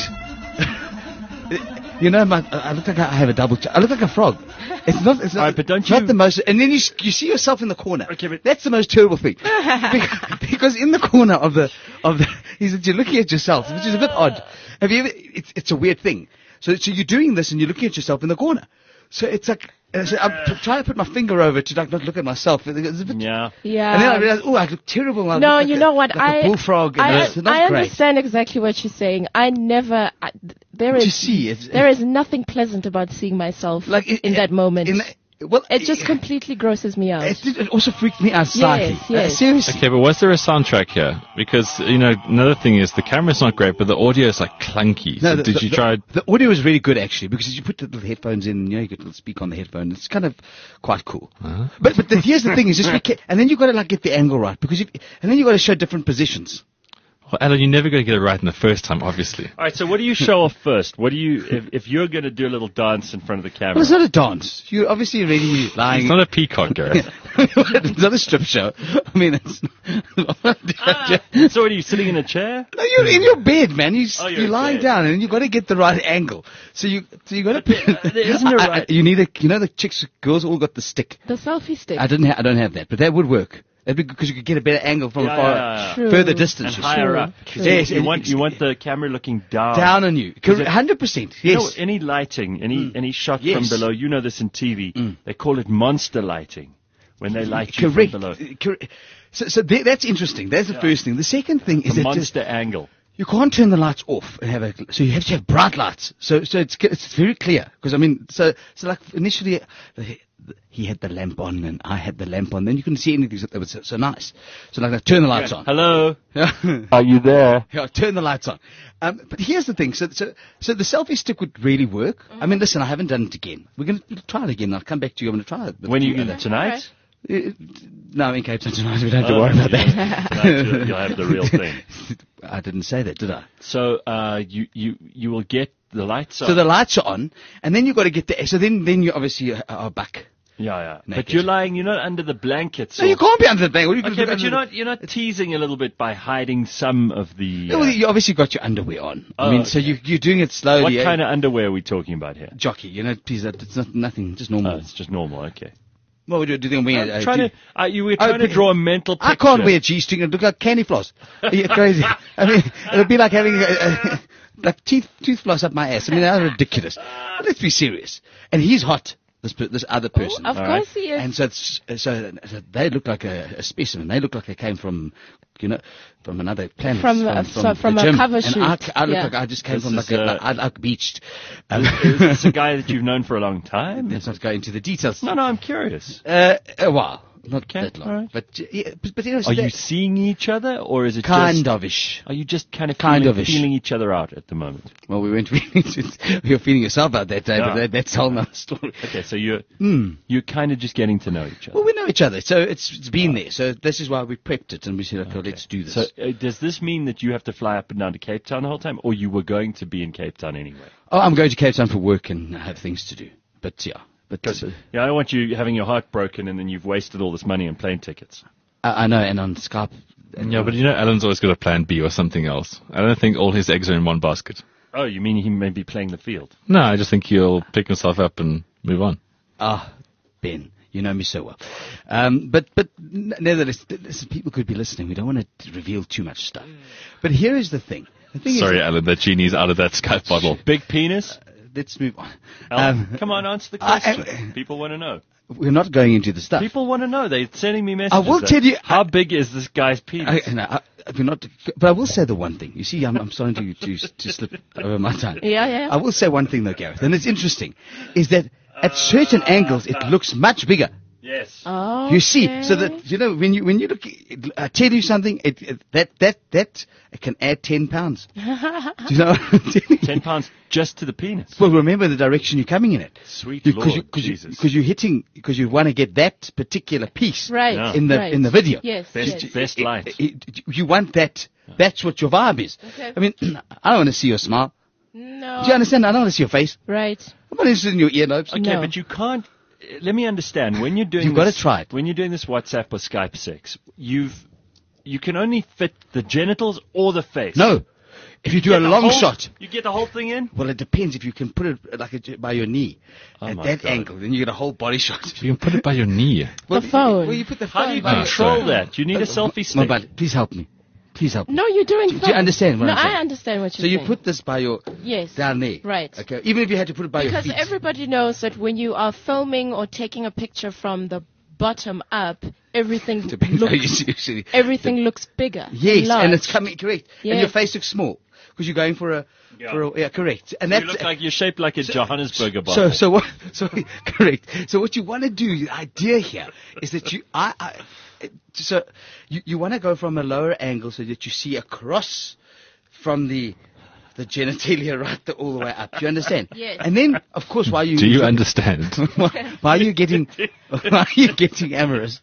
Speaker 6: You know, my, I look like I have a double. Ch- I look like a frog. It's not. It's not,
Speaker 2: Alright, but don't
Speaker 6: it's not
Speaker 2: you-
Speaker 6: the most. And then you s- you see yourself in the corner.
Speaker 2: Okay, but-
Speaker 6: that's the most terrible thing. because, because in the corner of the of the is that you're looking at yourself, which is a bit odd. Have you ever? It's it's a weird thing. So so you're doing this and you're looking at yourself in the corner. So it's like. uh, So I'm p- trying to put my finger over to like not look at myself. It's a bit,
Speaker 2: yeah.
Speaker 3: Yeah.
Speaker 6: And then I realized, oh, I look terrible. I
Speaker 3: No,
Speaker 6: look like
Speaker 3: you
Speaker 6: a-
Speaker 3: know what?
Speaker 6: Like a
Speaker 3: I
Speaker 6: bullfrog. And
Speaker 3: I,
Speaker 6: it's not
Speaker 3: I
Speaker 6: great.
Speaker 3: understand exactly what you're saying. I never. I, there
Speaker 6: But
Speaker 3: is
Speaker 6: you see, it's-
Speaker 3: there is nothing pleasant about seeing myself
Speaker 6: Like it-
Speaker 3: in that moment.
Speaker 6: In the- well,
Speaker 3: it just completely grosses me out.
Speaker 6: It, did- it also freaked me out slightly.
Speaker 3: Yes, yes.
Speaker 6: Uh, seriously.
Speaker 1: Okay, but was there a soundtrack here? Because, you know, another thing is the camera's not great, but the audio is like clunky. So
Speaker 6: the,
Speaker 1: did
Speaker 6: the,
Speaker 1: you
Speaker 6: the,
Speaker 1: try?
Speaker 6: The audio is really good actually because you put the little headphones in, you know, you get to speak on the headphone. It's kind of quite cool.
Speaker 1: Uh-huh.
Speaker 6: But but the, here's the thing: is just be ca- and then you got to like get the angle right because if, and then you got to show different positions.
Speaker 1: Well, Alan, you're never going to get it right in the first time, obviously.
Speaker 2: All right. So what do you show off first? What do you if, if you're going to do a little dance in front of the camera?
Speaker 6: Well, it's not a dance. You're obviously already lying.
Speaker 1: It's not a peacock, Gareth.
Speaker 6: it's not a strip show. I mean, it's.
Speaker 2: So what are you sitting in a chair?
Speaker 6: No, you're in your bed, man. You,
Speaker 2: Oh, you're
Speaker 6: you're
Speaker 2: in
Speaker 6: lying
Speaker 2: bed.
Speaker 6: down, and you got to get the right angle. So you, so you got to.
Speaker 2: there isn't a right-
Speaker 6: You need a. You know, the chicks, girls all got the stick.
Speaker 3: the selfie stick.
Speaker 6: I didn't. Ha- I don't have that, but that would work. That'd be because you could get a better angle from
Speaker 2: Yeah,
Speaker 6: a far,
Speaker 2: yeah, yeah.
Speaker 3: True.
Speaker 6: further
Speaker 2: And
Speaker 6: distance. you see.
Speaker 2: higher up.
Speaker 3: True.
Speaker 6: Yes,
Speaker 2: you
Speaker 6: and
Speaker 2: want
Speaker 6: it's-
Speaker 2: you want the camera looking down.
Speaker 6: down on you.
Speaker 2: Is it-
Speaker 6: Hundred percent.
Speaker 2: You
Speaker 6: Yes.
Speaker 2: know, any lighting, any any shot
Speaker 6: Yes.
Speaker 2: from below. You know this in T V.
Speaker 6: Mm.
Speaker 2: They call it monster lighting when they light you
Speaker 6: Correct.
Speaker 2: from below.
Speaker 6: Correct. So, so th- that's interesting. That's the first thing. The second thing is
Speaker 2: The
Speaker 6: that just,
Speaker 2: monster angle.
Speaker 6: you can't turn the lights off and have a. So you have to have bright lights. So so it's it's very clear because I mean so so like initially. Uh, he had the lamp on and I had the lamp on. Then you couldn't see anything. So that was so, so nice. So like, I turn the lights on.
Speaker 2: Hello.
Speaker 6: Yeah.
Speaker 2: Are you there?
Speaker 6: Yeah, turn the lights on. Um, but here's the thing. So, so, so the selfie stick would really work. I mean, listen, I haven't done it again. We're going to try it again. I'll come back to you. I'm going to try it. with
Speaker 2: When are you
Speaker 6: you.
Speaker 2: going to tonight?
Speaker 6: Uh, No, I'm in Cape Town tonight. We don't have to
Speaker 2: Oh,
Speaker 6: worry about
Speaker 2: yeah.
Speaker 6: that.
Speaker 2: Tonight you'll, you'll have the real thing.
Speaker 6: I didn't say that, did I?
Speaker 2: So uh, you you you will get the lights on.
Speaker 6: So the lights are on, and then you've got to get the. So then, then you obviously are, are back.
Speaker 2: yeah, yeah. But
Speaker 6: Naked.
Speaker 2: you're lying. You're not under the blankets.
Speaker 6: So
Speaker 2: or-
Speaker 6: you can't be under the blanket. What are you gonna
Speaker 2: Okay,
Speaker 6: do
Speaker 2: but
Speaker 6: under
Speaker 2: you're
Speaker 6: the-
Speaker 2: not you're not teasing a little bit by hiding some of the.
Speaker 6: No,
Speaker 2: Uh,
Speaker 6: well, you obviously got your underwear on. I
Speaker 2: Oh,
Speaker 6: mean, so
Speaker 2: okay.
Speaker 6: you, you're doing it slowly.
Speaker 2: what
Speaker 6: eh?
Speaker 2: kind of underwear are we talking about here?
Speaker 6: jockey? You know, please, that- it's not nothing, just
Speaker 2: Oh,
Speaker 6: normal.
Speaker 2: it's just normal. Okay.
Speaker 6: What would you do? Then wear?
Speaker 2: I'm
Speaker 6: uh,
Speaker 2: trying
Speaker 6: do-
Speaker 2: to. Uh, you were
Speaker 6: Oh,
Speaker 2: trying to
Speaker 6: but-
Speaker 2: draw a mental picture.
Speaker 6: I can't wear a G-string and look like candy floss. Are you crazy? I mean, it'd be like having a, a, like teeth tooth floss up my ass. I mean, that's ridiculous. But let's be serious. And he's hot. This per- this other person.
Speaker 3: Of
Speaker 2: All
Speaker 3: course
Speaker 2: right.
Speaker 3: he is.
Speaker 6: And so, it's, so, so they look like a, a specimen. They look like they came from, you know, from another planet.
Speaker 3: From, uh, so from
Speaker 6: the
Speaker 3: a
Speaker 6: gym.
Speaker 3: cover
Speaker 6: and I,
Speaker 3: shoot.
Speaker 6: I look
Speaker 3: Yeah.
Speaker 6: like I just came
Speaker 2: This
Speaker 6: from
Speaker 2: is,
Speaker 6: like a,
Speaker 2: uh,
Speaker 6: I, I beached. Um,
Speaker 2: Is this a guy that you've known for a long time?
Speaker 6: let's not go into the details.
Speaker 2: No, no, I'm curious.
Speaker 6: Uh, a while. Not
Speaker 2: Okay,
Speaker 6: that long.
Speaker 2: all right.
Speaker 6: But, uh, yeah, but, but you know, so
Speaker 2: Are you
Speaker 6: that-
Speaker 2: seeing each other, or is it
Speaker 6: kind
Speaker 2: just,
Speaker 6: of-ish.
Speaker 2: Are you just kind of
Speaker 6: Kind
Speaker 2: feeling,
Speaker 6: of-ish.
Speaker 2: feeling each other out at the moment?
Speaker 6: Well, we weren't feeling you were feeling yourself out that day,
Speaker 2: Yeah.
Speaker 6: but that, that's a whole nother story.
Speaker 2: Okay, so you're
Speaker 6: Hmm.
Speaker 2: you're kind of just getting to know each other.
Speaker 6: Well, we know each other, so it's it's been there. So this is why we prepped it, and we said, okay, let's do this.
Speaker 2: So uh, does this mean that you have to fly up and down to Cape Town the whole time, or you were going to be in Cape Town anyway?
Speaker 6: oh, I'm going to Cape Town for work, and I have things to do. But yeah, but
Speaker 2: Because
Speaker 6: uh,
Speaker 2: yeah, I don't want you having your heart broken and then you've wasted all this money on plane tickets.
Speaker 6: I, I know, and on Skype. and-
Speaker 1: Yeah, but you know, Alan's always got a plan B or something else. I don't think all his eggs are in one basket.
Speaker 2: Oh, you mean he may be playing the field?
Speaker 1: No, I just think he'll pick himself up and move on.
Speaker 6: Ah, Ben, you know me so well. Um, but but n- nevertheless, th- listen, people could be listening. We don't want to reveal too much stuff. But here is the thing. The thing
Speaker 1: Sorry,
Speaker 6: is,
Speaker 1: Alan, that genie's out of that Skype bottle.
Speaker 2: Big penis?
Speaker 6: let's move on.
Speaker 2: Al,
Speaker 6: Um,
Speaker 2: come on, answer the
Speaker 6: I-
Speaker 2: question.
Speaker 6: I-
Speaker 2: People want to know.
Speaker 6: we're not going into the stuff.
Speaker 2: People want to know. They're sending me messages.
Speaker 6: will
Speaker 2: that,
Speaker 6: tell you-
Speaker 2: How big is this guy's penis?
Speaker 6: I, no, I, we're not, but I will say the one thing. You see, I'm, I'm starting to, to, to slip over my tongue.
Speaker 3: Yeah, yeah.
Speaker 6: I will say one thing though, Gareth, and it's interesting, is that at certain angles it looks much bigger.
Speaker 2: Yes.
Speaker 3: Oh,
Speaker 6: You see, so that, you know, when you, when you look, I tell you something, it, it, that, that, that, it can add ten pounds. Do you know what I'm telling you?
Speaker 2: Ten pounds just to the penis.
Speaker 6: Well, remember the direction you're coming in it.
Speaker 2: Sweet
Speaker 6: Because
Speaker 2: Lord
Speaker 6: you, cause you,
Speaker 2: Jesus.
Speaker 6: cause you're hitting, because you want to get that particular piece
Speaker 3: Right.
Speaker 2: Yeah.
Speaker 6: in the,
Speaker 3: right.
Speaker 6: in the video.
Speaker 3: Yes.
Speaker 2: Best,
Speaker 3: yes.
Speaker 2: best light.
Speaker 6: It- it- you want that, that's what your vibe is.
Speaker 3: Okay.
Speaker 6: I mean, I don't want to see your smile.
Speaker 3: No.
Speaker 6: Do you understand? I don't want to see your face.
Speaker 3: Right.
Speaker 6: I'm not interested in your earlobes.
Speaker 2: Okay,
Speaker 3: No.
Speaker 2: but you can't. uh, Let me understand. When you're doing,
Speaker 6: You've gotta
Speaker 2: this-
Speaker 6: try it.
Speaker 2: When you're doing this WhatsApp or Skype sex, you've you can only fit the genitals or the face.
Speaker 6: No. If you do
Speaker 2: Get
Speaker 6: a
Speaker 2: the
Speaker 6: long
Speaker 2: whole-
Speaker 6: shot,
Speaker 2: you get the whole thing in.
Speaker 6: well, it depends. If you can put it like a, by your knee
Speaker 2: Oh
Speaker 6: at
Speaker 2: my
Speaker 6: that
Speaker 2: God.
Speaker 6: angle, then you get a whole body shot.
Speaker 1: You can put it by your knee.
Speaker 6: Well,
Speaker 3: phone.
Speaker 6: Well, you put the
Speaker 2: How
Speaker 6: phone
Speaker 2: do you
Speaker 6: by your-
Speaker 2: control
Speaker 1: sorry.
Speaker 2: that? You need a selfie
Speaker 6: No,
Speaker 2: stick.
Speaker 6: but please help me. Please help me.
Speaker 3: No, you're doing
Speaker 6: Do- do
Speaker 3: fine.
Speaker 6: you understand what
Speaker 3: no,
Speaker 6: I'm saying?
Speaker 3: I understand what
Speaker 6: So
Speaker 3: you're
Speaker 6: you
Speaker 3: saying.
Speaker 6: put this by your
Speaker 3: Yes.
Speaker 6: down there,
Speaker 3: Right.
Speaker 6: Okay, even if you had to put it by
Speaker 3: Because
Speaker 6: your feet.
Speaker 3: everybody knows that when you are filming or taking a picture from the bottom up, everything
Speaker 6: Depends how you
Speaker 3: looks
Speaker 6: see- see-
Speaker 3: everything looks bigger.
Speaker 6: Yes,
Speaker 3: large.
Speaker 6: and it's coming correct, and your
Speaker 3: Yes.
Speaker 6: face looks small because you're going for a
Speaker 2: Yeah.
Speaker 6: for a yeah, correct, and
Speaker 2: You
Speaker 6: that's
Speaker 2: look like you're shaped like a Johannesburger
Speaker 6: so
Speaker 2: bottle.
Speaker 6: so what so correct. So what you want to do, the idea here is that you I, I so you you want to go from a lower angle so that you see across from the the genitalia right the, all the way up. Do you understand?
Speaker 3: Yes.
Speaker 6: And then of course while you
Speaker 1: Do you understand?
Speaker 6: why why are you getting why are you getting amorous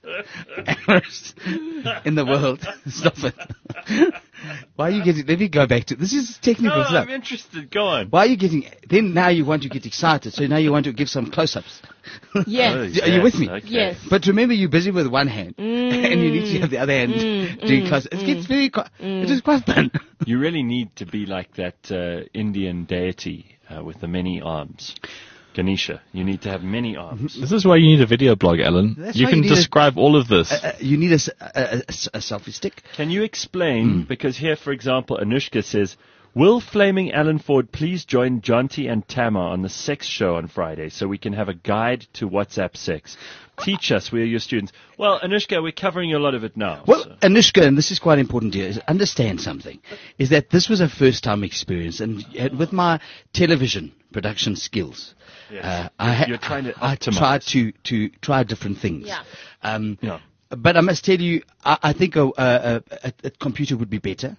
Speaker 6: amorous in the world? Stop it. Why are you getting let me go back to this is technical
Speaker 2: no,
Speaker 6: stuff.
Speaker 2: I'm interested. Go on.
Speaker 6: Why are you getting then now you want to get excited, so now you want to give some close ups.
Speaker 3: Yes.
Speaker 2: Oh,
Speaker 6: Are you with me?
Speaker 2: okay.
Speaker 3: Yes.
Speaker 6: But remember, you're busy with one hand, and you need to have the other hand
Speaker 3: Mm,
Speaker 6: doing
Speaker 3: mm,
Speaker 6: close. It
Speaker 3: mm,
Speaker 6: gets very, qui- it is quite fun.
Speaker 2: You really need to be like that uh, Indian deity uh, with the many arms. Ganesha. You need to have many arms.
Speaker 1: This is why you need a video blog, Alan.
Speaker 6: That's
Speaker 1: you
Speaker 6: why
Speaker 1: can
Speaker 6: you need a-
Speaker 1: describe all of this.
Speaker 6: Uh, uh, you need a, s- a- a- a s- a selfie stick.
Speaker 2: Can you explain,
Speaker 6: Hmm.
Speaker 2: because here, for example, Anushka says, will Flaming Alan Ford please join Jonty and Tama on the sex show on Friday so we can have a guide to WhatsApp sex? Teach us, we're your students. Well, Anushka, we're covering a lot of it now.
Speaker 6: Well,
Speaker 2: so-
Speaker 6: Anushka, and this is quite important here, is understand something, is that this was a first-time experience, and uh, with my television production skills,
Speaker 2: Yes.
Speaker 6: uh, I, ha-
Speaker 2: You're trying to
Speaker 6: I
Speaker 2: optimize.
Speaker 6: tried to, to try different things.
Speaker 3: Yeah.
Speaker 6: Um,
Speaker 2: Yeah.
Speaker 6: But I must tell you, I, I think a, a, a, a computer would be better.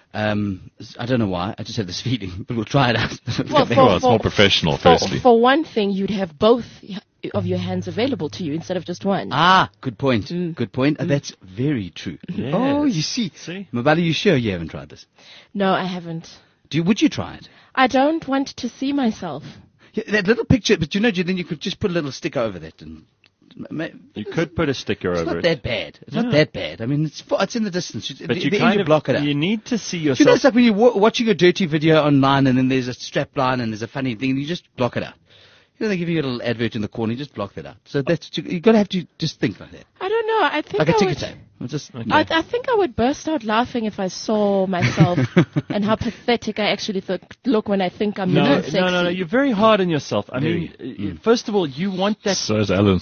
Speaker 6: Um, I don't know why. I just have this feeling, but we'll try it out.
Speaker 3: Well, for,
Speaker 1: Well, it's
Speaker 3: for-
Speaker 1: more professional,
Speaker 3: for,
Speaker 1: firstly.
Speaker 3: For one thing, you'd have both of your hands available to you instead of just one.
Speaker 6: Ah, good point.
Speaker 3: Mm.
Speaker 6: Good point. Uh, that's very true.
Speaker 2: Yes.
Speaker 6: Oh, you see.
Speaker 2: See?
Speaker 6: Mabali, you sure you haven't tried this?
Speaker 3: No, I haven't.
Speaker 6: Do you, would you try it?
Speaker 3: I don't want to see myself.
Speaker 6: Yeah, that little picture, but you know, then you could just put a little sticker over that, and ma-
Speaker 2: You could put a sticker
Speaker 6: it's
Speaker 2: over
Speaker 6: not
Speaker 2: it.
Speaker 6: that bad. It's
Speaker 2: Yeah.
Speaker 6: not that bad. I mean, it's fo- it's in the distance.
Speaker 2: But
Speaker 6: the,
Speaker 2: you
Speaker 6: the
Speaker 2: kind
Speaker 6: end
Speaker 2: of
Speaker 6: block it out.
Speaker 2: you need to see
Speaker 6: Do you know,
Speaker 2: yourself.
Speaker 6: it's like when you're wa- watching a dirty video online, and then there's a strap line, and there's a funny thing, and you just block it out. You know, they give you a little advert in the corner, you just block that out. So that's you, you got to have to just think like that,
Speaker 3: I don't know. I think
Speaker 6: like a
Speaker 3: I
Speaker 6: ticker
Speaker 3: would,
Speaker 6: tape. It's just
Speaker 3: I, I think I would burst out laughing if I saw myself and how pathetic I actually th- look when I think I'm
Speaker 2: no,
Speaker 3: not
Speaker 2: no,
Speaker 3: sexy.
Speaker 2: no, no. You're very hard on yourself. I
Speaker 6: Very.
Speaker 2: mean, uh, first of all, you want that.
Speaker 1: So is Alan.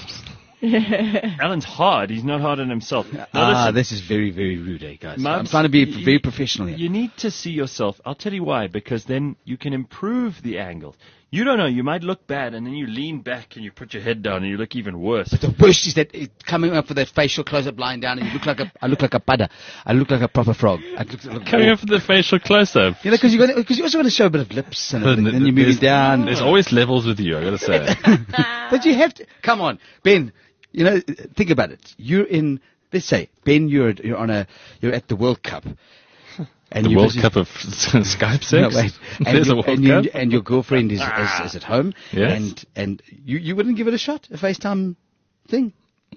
Speaker 2: Alan's hard. He's not hard on himself. Now,
Speaker 6: ah,
Speaker 2: listen,
Speaker 6: this is very very rude, eh, guys. I'm
Speaker 2: Mubs,
Speaker 6: trying to be
Speaker 2: y-
Speaker 6: very professional here.
Speaker 2: You need to see yourself. I'll tell you why. Because then you can improve the angle. You don't know. You might look bad, and then you lean back and you put your head down, and you look even worse.
Speaker 6: The worst is that it, coming up with that facial close-up lying down, and you look like a, I look like a padda. I look like a proper frog. I look, look,
Speaker 1: Coming up with the facial close-up.
Speaker 6: You know, because you got because you also want to show a bit of lips, and
Speaker 1: But
Speaker 6: then you move
Speaker 1: there's-
Speaker 6: it down.
Speaker 1: There's always levels with you, I gotta say.
Speaker 6: But you have to come on, Ben. You know, think about it. You're in. Let's say, Ben, you're you're on a you're at the World Cup. And
Speaker 1: The
Speaker 6: you
Speaker 1: World
Speaker 6: visit-
Speaker 1: Cup of Skype sex?
Speaker 6: No, wait. And,
Speaker 1: There's a
Speaker 6: you,
Speaker 1: World
Speaker 6: and, you,
Speaker 1: Cup?
Speaker 6: and your girlfriend is, is, is at home.
Speaker 1: Yes.
Speaker 6: And and you, you wouldn't give it a shot, a FaceTime thing.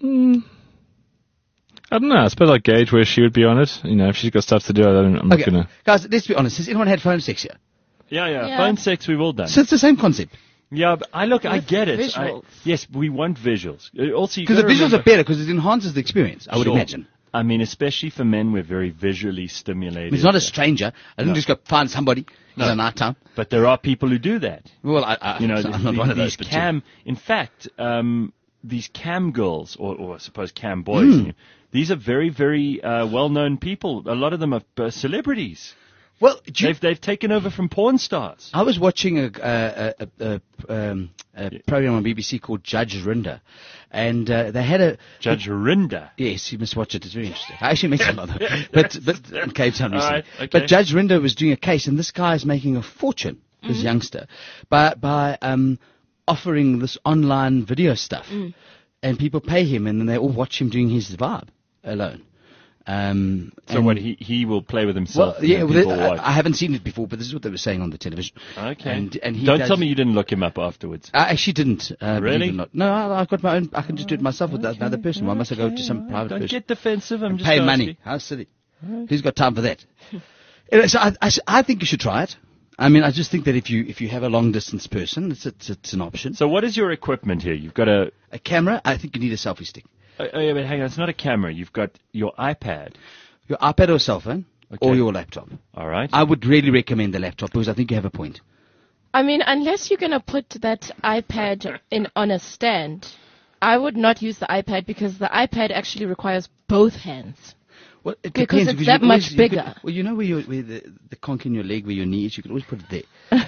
Speaker 1: I don't know. I suppose I'd gauge where she would be on it. You know, if she's got stuff to do, I don't, I'm not
Speaker 6: Okay,
Speaker 1: gonna.
Speaker 6: guys, let's be honest. Has anyone had phone sex here?
Speaker 2: Yeah, yeah.
Speaker 3: Yeah.
Speaker 2: Phone sex, we've all done.
Speaker 6: So it's the same concept.
Speaker 2: Yeah, but I look. I
Speaker 3: With
Speaker 2: get it. I,
Speaker 3: visuals.
Speaker 2: yes, we want visuals. Uh, Also, you
Speaker 6: Because the
Speaker 2: gotta
Speaker 6: visuals
Speaker 2: remember-
Speaker 6: are better because it enhances the experience, I would
Speaker 2: Sure.
Speaker 6: imagine.
Speaker 2: I mean, especially for men, we're very visually stimulated.
Speaker 6: It's not a stranger. I didn't
Speaker 2: No.
Speaker 6: just go find somebody
Speaker 2: No.
Speaker 6: in the night time.
Speaker 2: But there are people who do that.
Speaker 6: Well, I, I,
Speaker 2: You know,
Speaker 6: I'm not
Speaker 2: the-
Speaker 6: one of those.
Speaker 2: these
Speaker 6: but
Speaker 2: cam. In fact, um, these cam girls, or, or I suppose cam boys,
Speaker 6: Hmm.
Speaker 2: these are very, very uh, well-known people. A lot of them are uh, celebrities.
Speaker 6: Well, do you-
Speaker 2: They've they've taken over from porn stars.
Speaker 6: I was watching a, a, a, a, um, a program on B B C called Judge Rinder, and uh, they had a
Speaker 2: Judge Rinda.
Speaker 6: Yes, you must watch it. It's very interesting. I actually met him, by the way, but but in Cape Town
Speaker 2: All
Speaker 6: recently.
Speaker 2: right, okay.
Speaker 6: But Judge Rinder was doing a case, and this guy is making a fortune, this youngster, by by um, offering this online video stuff, and people pay him, and then they all watch him doing his vibe alone. Um,
Speaker 2: So
Speaker 6: and-
Speaker 2: what he he will play with himself.
Speaker 6: Well,
Speaker 2: and
Speaker 6: yeah,
Speaker 2: then
Speaker 6: well,
Speaker 2: people
Speaker 6: I,
Speaker 2: watch.
Speaker 6: I haven't seen it before, but this is what they were saying on the television.
Speaker 2: Okay.
Speaker 6: And, and he
Speaker 2: Don't
Speaker 6: does-
Speaker 2: tell me you didn't look him up afterwards.
Speaker 6: I actually didn't. Uh, believe
Speaker 2: Really?
Speaker 6: it or not. No, I, I've got my own. I can just do it myself with another person. Why must I go to some private
Speaker 2: Don't
Speaker 6: person?
Speaker 2: get defensive. I'm just
Speaker 6: Pay
Speaker 2: asking.
Speaker 6: money. How silly. Who's got time for that? Anyway, so I, I, I think you should try it. I mean, I just think that if you if you have a long distance person, it's it's, it's an option.
Speaker 2: So what is your equipment here? You've got a.
Speaker 6: A camera, I think you need a selfie stick.
Speaker 2: Oh, oh, yeah, but hang on. It's not a camera. You've got your iPad.
Speaker 6: Your iPad or cell phone, or
Speaker 2: Okay.
Speaker 6: your laptop.
Speaker 2: All right.
Speaker 6: I would really recommend the laptop because I think you have a point.
Speaker 3: I mean, unless you're going to put that iPad in on a stand, I would not use the iPad because the iPad actually requires both hands.
Speaker 6: Well, it
Speaker 3: Because
Speaker 6: depends,
Speaker 3: it's
Speaker 6: you
Speaker 3: that
Speaker 6: could
Speaker 3: much
Speaker 6: always- you could-
Speaker 3: bigger.
Speaker 6: well, you know where, you where the, the conch in your leg, where your knee is, you can always put it there.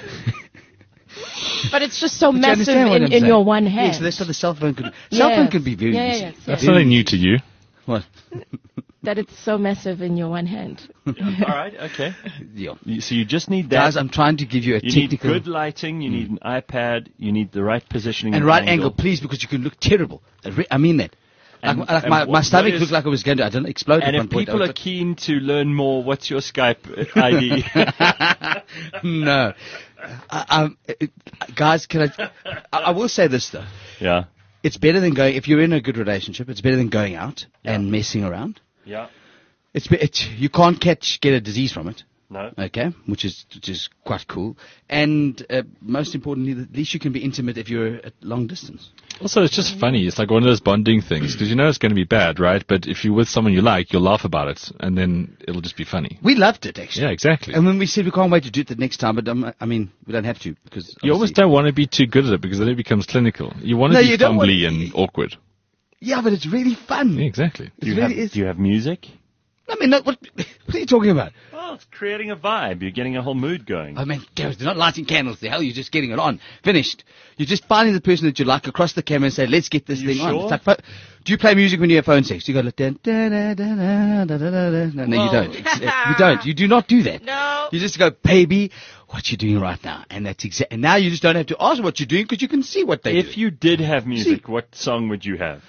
Speaker 3: But it's just so
Speaker 6: But you
Speaker 3: massive
Speaker 6: understand what
Speaker 3: in,
Speaker 6: I'm
Speaker 3: in
Speaker 6: saying?
Speaker 3: your one hand.
Speaker 6: Yes, that's what the cell phone could. Cell
Speaker 3: Yes.
Speaker 6: phone could be very
Speaker 3: Yeah, yeah,
Speaker 6: easy.
Speaker 3: yes,
Speaker 1: That's
Speaker 3: yes.
Speaker 1: something new to you.
Speaker 6: What?
Speaker 3: That it's so massive in your one hand.
Speaker 2: All right. Okay.
Speaker 6: Yeah.
Speaker 2: You- So you just need that.
Speaker 6: Guys, I'm trying to give you a
Speaker 2: you need
Speaker 6: technical
Speaker 2: good lighting. You need an iPad. You need the right positioning
Speaker 6: and
Speaker 2: and
Speaker 6: right angle, please, because you can look terrible. I re- I mean that. Like,
Speaker 2: And-
Speaker 6: like
Speaker 2: and
Speaker 6: my,
Speaker 2: what-
Speaker 6: my stomach
Speaker 2: what is-
Speaker 6: looked like it was going to, I don't know, explode
Speaker 2: And
Speaker 6: at
Speaker 2: if
Speaker 6: one point.
Speaker 2: people
Speaker 6: I
Speaker 2: are
Speaker 6: was
Speaker 2: keen to learn more, what's your Skype I D?
Speaker 6: like, no. I, um, it, guys, can I, I, I will say this though.
Speaker 2: yeah.
Speaker 6: It's better than going, if you're in a good relationship, it's better than going out and messing around.
Speaker 2: Yeah.
Speaker 6: It's, be- it's, you can't catch, get a disease from it.
Speaker 2: No.
Speaker 6: Okay, which is which is quite cool, and uh, most importantly, at least you can be intimate if you're at long distance.
Speaker 1: Also, it's just funny. It's like one of those bonding things because you know it's going to be bad, right? But if you're with someone you like, you'll laugh about it, and then it'll just be funny.
Speaker 6: We loved it actually.
Speaker 1: Yeah, exactly.
Speaker 6: And when we said we can't wait to do it the next time, but um, I mean we don't have to because
Speaker 1: You almost
Speaker 6: obviously-
Speaker 1: don't want to be too good at it because then it becomes clinical. You want to
Speaker 6: No,
Speaker 1: be
Speaker 6: you don't want-
Speaker 1: fumbly and awkward.
Speaker 6: Yeah, but it's really fun.
Speaker 1: Yeah, exactly.
Speaker 6: It
Speaker 2: Do you,
Speaker 6: really
Speaker 2: have,
Speaker 6: is.
Speaker 2: do you have music?
Speaker 6: I mean, no, what, what are you talking about?
Speaker 2: Well, it's creating a vibe. You're getting a whole mood going.
Speaker 6: I mean, Gareth, they're not lighting candles. The hell, you're just getting it on. Finished. You're just finding the person that you like across the camera and say, let's get this
Speaker 2: You
Speaker 6: thing on.
Speaker 2: sure?
Speaker 6: It's like, pho- do you play music when you have phone sex? Do you go like, dun, dun, dun, dun, dun, dun, dun, dun, dun. No, you
Speaker 3: Whoa.
Speaker 6: don't. It's, uh, you don't. You do not do that.
Speaker 3: No.
Speaker 6: You just go, baby, what you doing right now? And that's exactly. And now you just don't have to ask what you're doing because you can see what they do.
Speaker 2: If you did have music, what song would you have?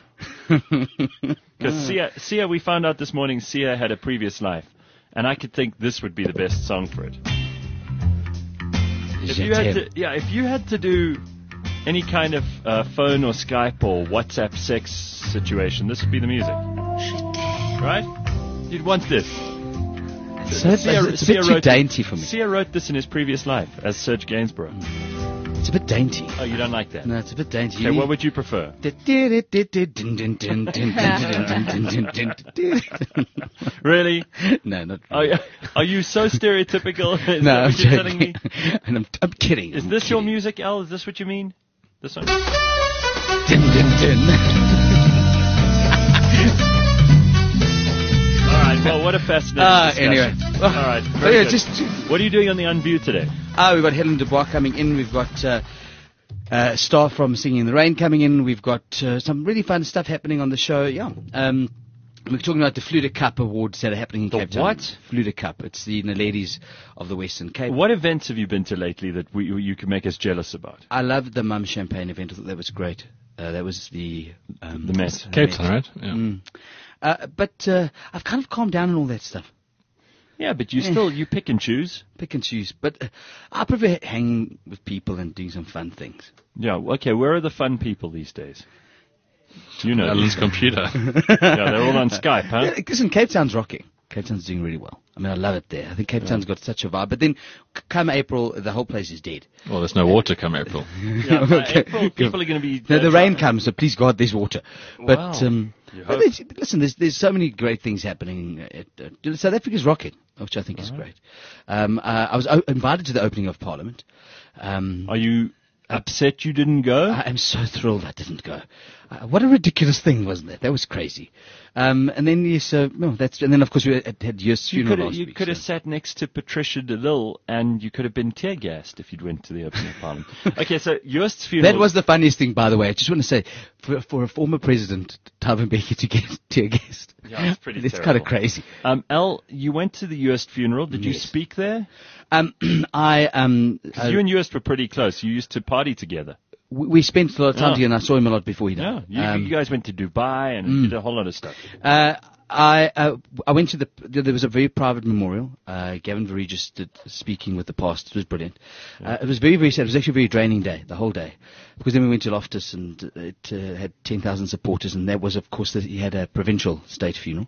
Speaker 2: Because Sia, Sia, we found out this morning, Sia had a previous life, and I could think this would be the best song for it. If you had to, yeah, if you had to do any kind of uh, phone or Skype or WhatsApp sex situation, this would be the music, right? You'd want this.
Speaker 6: So it's,
Speaker 2: Sia-
Speaker 6: it's a
Speaker 2: Sia
Speaker 6: bit too
Speaker 2: wrote-
Speaker 6: dainty for me.
Speaker 2: Sia wrote this in his previous life as Serge Gainsborough.
Speaker 6: It's a bit dainty.
Speaker 2: Oh, you don't like that?
Speaker 6: No, it's a bit dainty.
Speaker 2: Okay, what would you prefer? Really?
Speaker 6: No, not
Speaker 2: Are,
Speaker 6: really.
Speaker 2: are you so stereotypical? Is
Speaker 6: No,
Speaker 2: that
Speaker 6: I'm
Speaker 2: what you're telling me?
Speaker 6: joking. And I'm, I'm kidding.
Speaker 2: Is
Speaker 6: I'm
Speaker 2: this your
Speaker 6: kidding.
Speaker 2: music, Al? Is this what you mean? This one?
Speaker 6: Dun, dun, dun.
Speaker 2: All right. Well, what a fascinating
Speaker 6: Ah,
Speaker 2: discussion.
Speaker 6: anyway.
Speaker 2: All right.
Speaker 6: Oh,
Speaker 2: Very
Speaker 6: yeah,
Speaker 2: good.
Speaker 6: just
Speaker 2: What are you doing on the Unview today?
Speaker 6: ah, we've got Helen Dubois coming in. We've got uh, uh, staff from Singing in the Rain coming in. We've got uh, some really fun stuff happening on the show. Yeah. Um, we're talking about the Fluter Cup Awards that are happening in
Speaker 2: The
Speaker 6: Cape Town.
Speaker 2: what?
Speaker 6: Fluter Cup. It's the ladies of the Western Cape.
Speaker 2: What events have you been to lately that we, you can make us jealous about?
Speaker 6: I loved the Mum Champagne event. I thought that was great. Uh, that was the um,
Speaker 2: The Met.
Speaker 1: Cape Town, right? Yeah.
Speaker 6: Mm. Uh, but uh, I've kind of calmed down on all that stuff.
Speaker 2: Yeah, but you still you pick and choose.
Speaker 6: Pick and choose. But uh, I prefer hanging with people and doing some fun things.
Speaker 2: Yeah. Okay. Where are the fun people these days? You know.
Speaker 1: Alan's computer.
Speaker 2: Yeah, they're all on Skype, huh?
Speaker 6: Yeah, listen, Cape Town's rocking. Cape Town's doing really well. I mean, I love it there. I think Cape Town's got such a vibe. But then, c- come April, the whole place is dead.
Speaker 1: Well, there's no water come April.
Speaker 2: Yeah, by
Speaker 6: Okay.
Speaker 2: April, people are going to be.
Speaker 6: No, the
Speaker 2: uh,
Speaker 6: rain comes, so please God, there's water. But
Speaker 2: Wow.
Speaker 6: um,
Speaker 2: You
Speaker 6: but
Speaker 2: hope.
Speaker 6: there's, listen, there's there's so many great things happening. At, uh, South Africa's rocking, which I think is great. Um, uh, I was o- invited to the opening of Parliament. Um,
Speaker 2: Are you upset you didn't go?
Speaker 6: I am so thrilled I didn't go. Uh, what a ridiculous thing, wasn't it? That was crazy. Um, and then yes, uh, no, that's and then of course we had, had Joost
Speaker 2: You
Speaker 6: funeral
Speaker 2: could have,
Speaker 6: last
Speaker 2: you
Speaker 6: week,
Speaker 2: could have
Speaker 6: so-
Speaker 2: sat next to Patricia de Lille and you could have been tear gassed if you'd went to the opening of Parliament. Okay, so Joost's funeral.
Speaker 6: That was the funniest thing, by the way. I just want to say, for, for a former president, Thabo Mbeki, to get tear gassed,
Speaker 2: Yeah, it's pretty
Speaker 6: it's kind
Speaker 2: terrible.
Speaker 6: of crazy.
Speaker 2: Um, Al, you went to the Joost funeral. Did you
Speaker 6: Yes.
Speaker 2: speak there?
Speaker 6: Um, I um,
Speaker 2: 'Cause
Speaker 6: uh,
Speaker 2: you and Joost were pretty close. You used to party together.
Speaker 6: we we spent a lot of time
Speaker 2: Yeah.
Speaker 6: together, and I saw him a lot before he
Speaker 2: Yeah,
Speaker 6: died.
Speaker 2: you,
Speaker 6: Um,
Speaker 2: you guys went to Dubai and did a whole lot of stuff.
Speaker 6: Uh, I uh, I went to the there was a very private memorial. Uh, Gavin Verregis did speaking with the past. It was brilliant. Uh, it was very very sad. It was actually a very draining day, the whole day, because then we went to Loftus and it uh, had ten thousand supporters, and that was of course the, he had a provincial state funeral,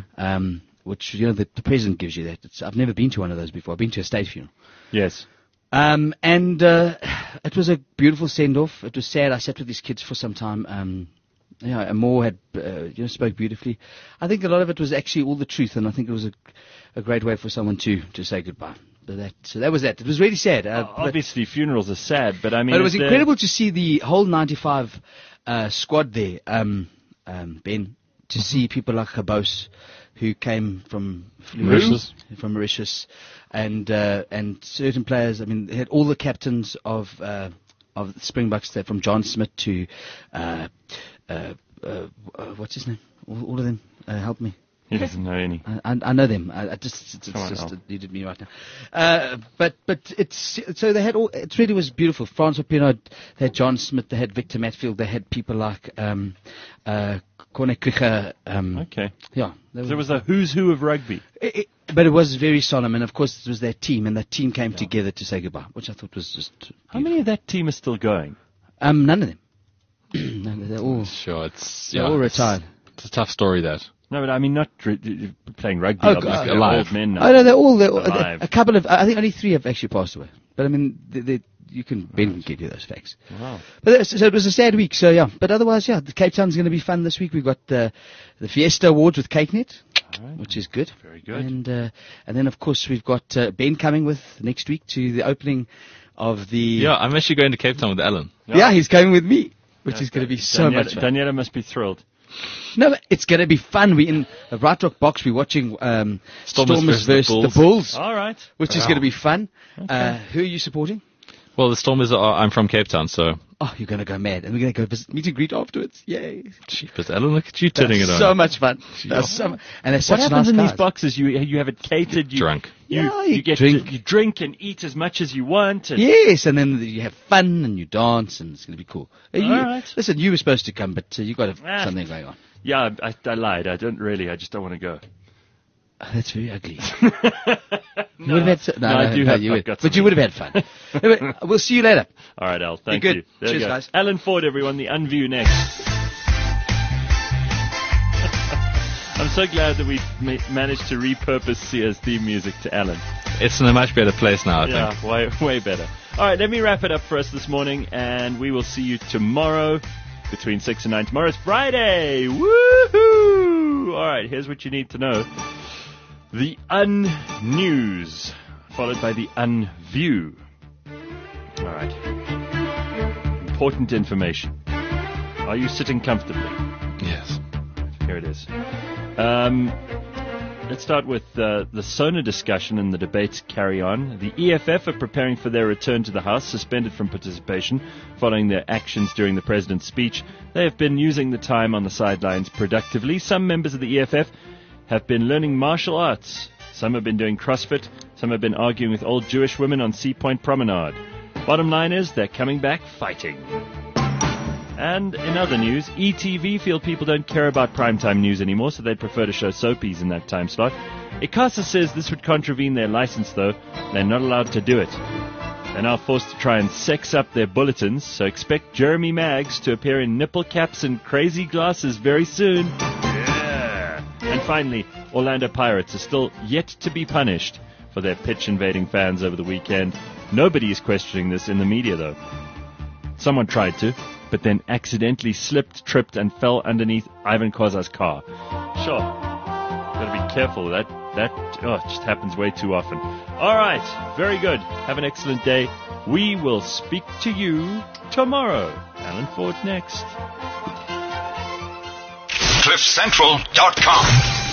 Speaker 6: um, which you know the, the president gives you that. It's, I've never been to one of those before. I've been to a state funeral.
Speaker 2: Yes.
Speaker 6: Um, and uh, it was a beautiful send-off. It was sad. I sat with these kids for some time. Um, yeah, and Moore had uh, you know spoke beautifully. I think a lot of it was actually all the truth, and I think it was a, a great way for someone to, to say goodbye. But that so that was that. It was really sad. Uh, but,
Speaker 2: Obviously, funerals are sad, but I mean,
Speaker 6: but it was
Speaker 2: is there-
Speaker 6: incredible to see the whole ninety-five uh, squad there, um, um, Ben. To see people like Habos, who came from
Speaker 1: Mauritius.
Speaker 6: from Mauritius, and uh, and certain players. I mean, they had all the captains of uh, of the Springboks, there, from John Smith to uh, uh, uh, uh, what's his name? All, all of them. Uh, help me.
Speaker 2: He doesn't know any.
Speaker 6: I, I I know them. I, I just it's, it's
Speaker 2: Come on,
Speaker 6: just
Speaker 2: Al.
Speaker 6: it needed me right now. Uh, but but it's so they had all. It really was beautiful. Francois Pinaud, they had John Smith, they had Victor Matfield, they had people like um, uh, Corne Kricher. Um,
Speaker 2: Okay.
Speaker 6: Yeah, they
Speaker 2: There
Speaker 6: were-
Speaker 2: was a who's who of rugby.
Speaker 6: it, it, but it was very solemn, and of course it was their team, and that team came together to say goodbye, which I thought was just.
Speaker 2: How many of that team are still going?
Speaker 6: Um, none of them. None of- they're all
Speaker 1: Sure, it's
Speaker 6: they're
Speaker 1: yeah,
Speaker 6: all
Speaker 1: it's-
Speaker 6: retired.
Speaker 1: It's a tough story, that.
Speaker 2: No, but I mean not r- r- playing rugby.
Speaker 6: Oh,
Speaker 2: obviously,
Speaker 6: God.
Speaker 2: they're
Speaker 1: Alive.
Speaker 2: old men now.
Speaker 6: Oh no, they're all they're, all-
Speaker 2: Alive.
Speaker 6: a couple of. I think only three have actually passed away. But I mean, they, they, you can Ben can give you those facts.
Speaker 2: Wow.
Speaker 6: But that's- so it was a sad week. So yeah, but otherwise, yeah, the Cape Town's going to be fun this week. We've got the the Fiesta Awards with CakeNet,
Speaker 2: All right.
Speaker 6: which is good.
Speaker 2: Very good.
Speaker 6: And uh, and then of course we've got uh, Ben coming with next week to the opening of the.
Speaker 1: Yeah, I'm actually going to Cape Town with Alan.
Speaker 6: Yeah, he's coming with me, which
Speaker 2: Yeah,
Speaker 6: is going to be
Speaker 2: Dan-
Speaker 6: so
Speaker 2: Daniela,
Speaker 6: much fun.
Speaker 2: Daniela must be thrilled.
Speaker 6: No, but it's going to be fun. We in the Right Rock box. We're watching um,
Speaker 1: Stormers
Speaker 6: Stormers
Speaker 1: versus the
Speaker 6: versus the Bulls,
Speaker 2: All right.
Speaker 6: which is
Speaker 1: Wow.
Speaker 6: going to be fun. Uh, who are you supporting?
Speaker 1: Well, the Stormers are. I'm from Cape Town, so.
Speaker 6: Oh, you're going to go mad, and we're going to go visit, meet and greet afterwards. Yay!
Speaker 1: Jeepers, Alan, look at you turning
Speaker 6: That's
Speaker 1: it on.
Speaker 6: so much fun. That's so mu- and they're
Speaker 2: What
Speaker 6: such
Speaker 2: happens
Speaker 6: nice
Speaker 2: in
Speaker 6: guys.
Speaker 2: these boxes? You you have it catered. You,
Speaker 1: Drunk.
Speaker 2: You,
Speaker 6: Yeah,
Speaker 2: you,
Speaker 6: you
Speaker 2: get
Speaker 6: drink.
Speaker 2: To, you drink and eat as much as you want. And
Speaker 6: Yes, and then you have fun and you dance, and it's going to be cool. Uh, you,
Speaker 2: All right.
Speaker 6: Listen, you were supposed to come, but uh, you got
Speaker 2: Ah.
Speaker 6: something going on.
Speaker 2: Yeah, I, I lied. I don't really. I just don't want to go.
Speaker 6: Oh, that's very ugly. You would have had so, no,
Speaker 2: no, I do have-
Speaker 6: you
Speaker 2: I've
Speaker 6: would,
Speaker 2: got
Speaker 6: but you
Speaker 2: something.
Speaker 6: would have had fun. Anyway, we'll see you later.
Speaker 2: All right, Al. Thank
Speaker 6: good.
Speaker 2: you. There
Speaker 6: Cheers,
Speaker 2: you go.
Speaker 6: guys.
Speaker 2: Alan Ford, everyone. The Unview next. I'm so glad that we ma- managed to repurpose Sia's theme music to Alan.
Speaker 1: It's in a much better place now, I
Speaker 2: Yeah,
Speaker 1: think.
Speaker 2: way, way better. All right, let me wrap it up for us this morning, and we will see you tomorrow between six and nine. Tomorrow's Friday. Woohoo! All right, here's what you need to know. The Un-News, followed by the Un-View. All right. Important information. Are you sitting comfortably?
Speaker 1: Yes.
Speaker 2: Here it is. Um, let's start with uh, the SONA discussion and the debates carry on. The E F F are preparing for their return to the House, suspended from participation following their actions during the President's speech. They have been using the time on the sidelines productively. Some members of the E F F have been learning martial arts. Some have been doing CrossFit. Some have been arguing with old Jewish women on Sea Point Promenade. Bottom line is, they're coming back fighting. And in other news, E T V feel people don't care about primetime news anymore, so they'd prefer to show soapies in that time slot. ICASA says this would contravene their license, though. They're not allowed to do it. They're now forced to try and sex up their bulletins, so expect Jeremy Maggs to appear in nipple caps and crazy glasses very soon. Yeah! And finally, Orlando Pirates are still yet to be punished for their pitch-invading fans over the weekend. Nobody is questioning this in the media, though. Someone tried to, but then accidentally slipped, tripped, and fell underneath Ivan Koza's car. Sure. Gotta be careful. That, that, oh, it just happens way too often. All right. Very good. Have an excellent day. We will speak to you tomorrow. Alan Ford next.
Speaker 7: cliff central dot com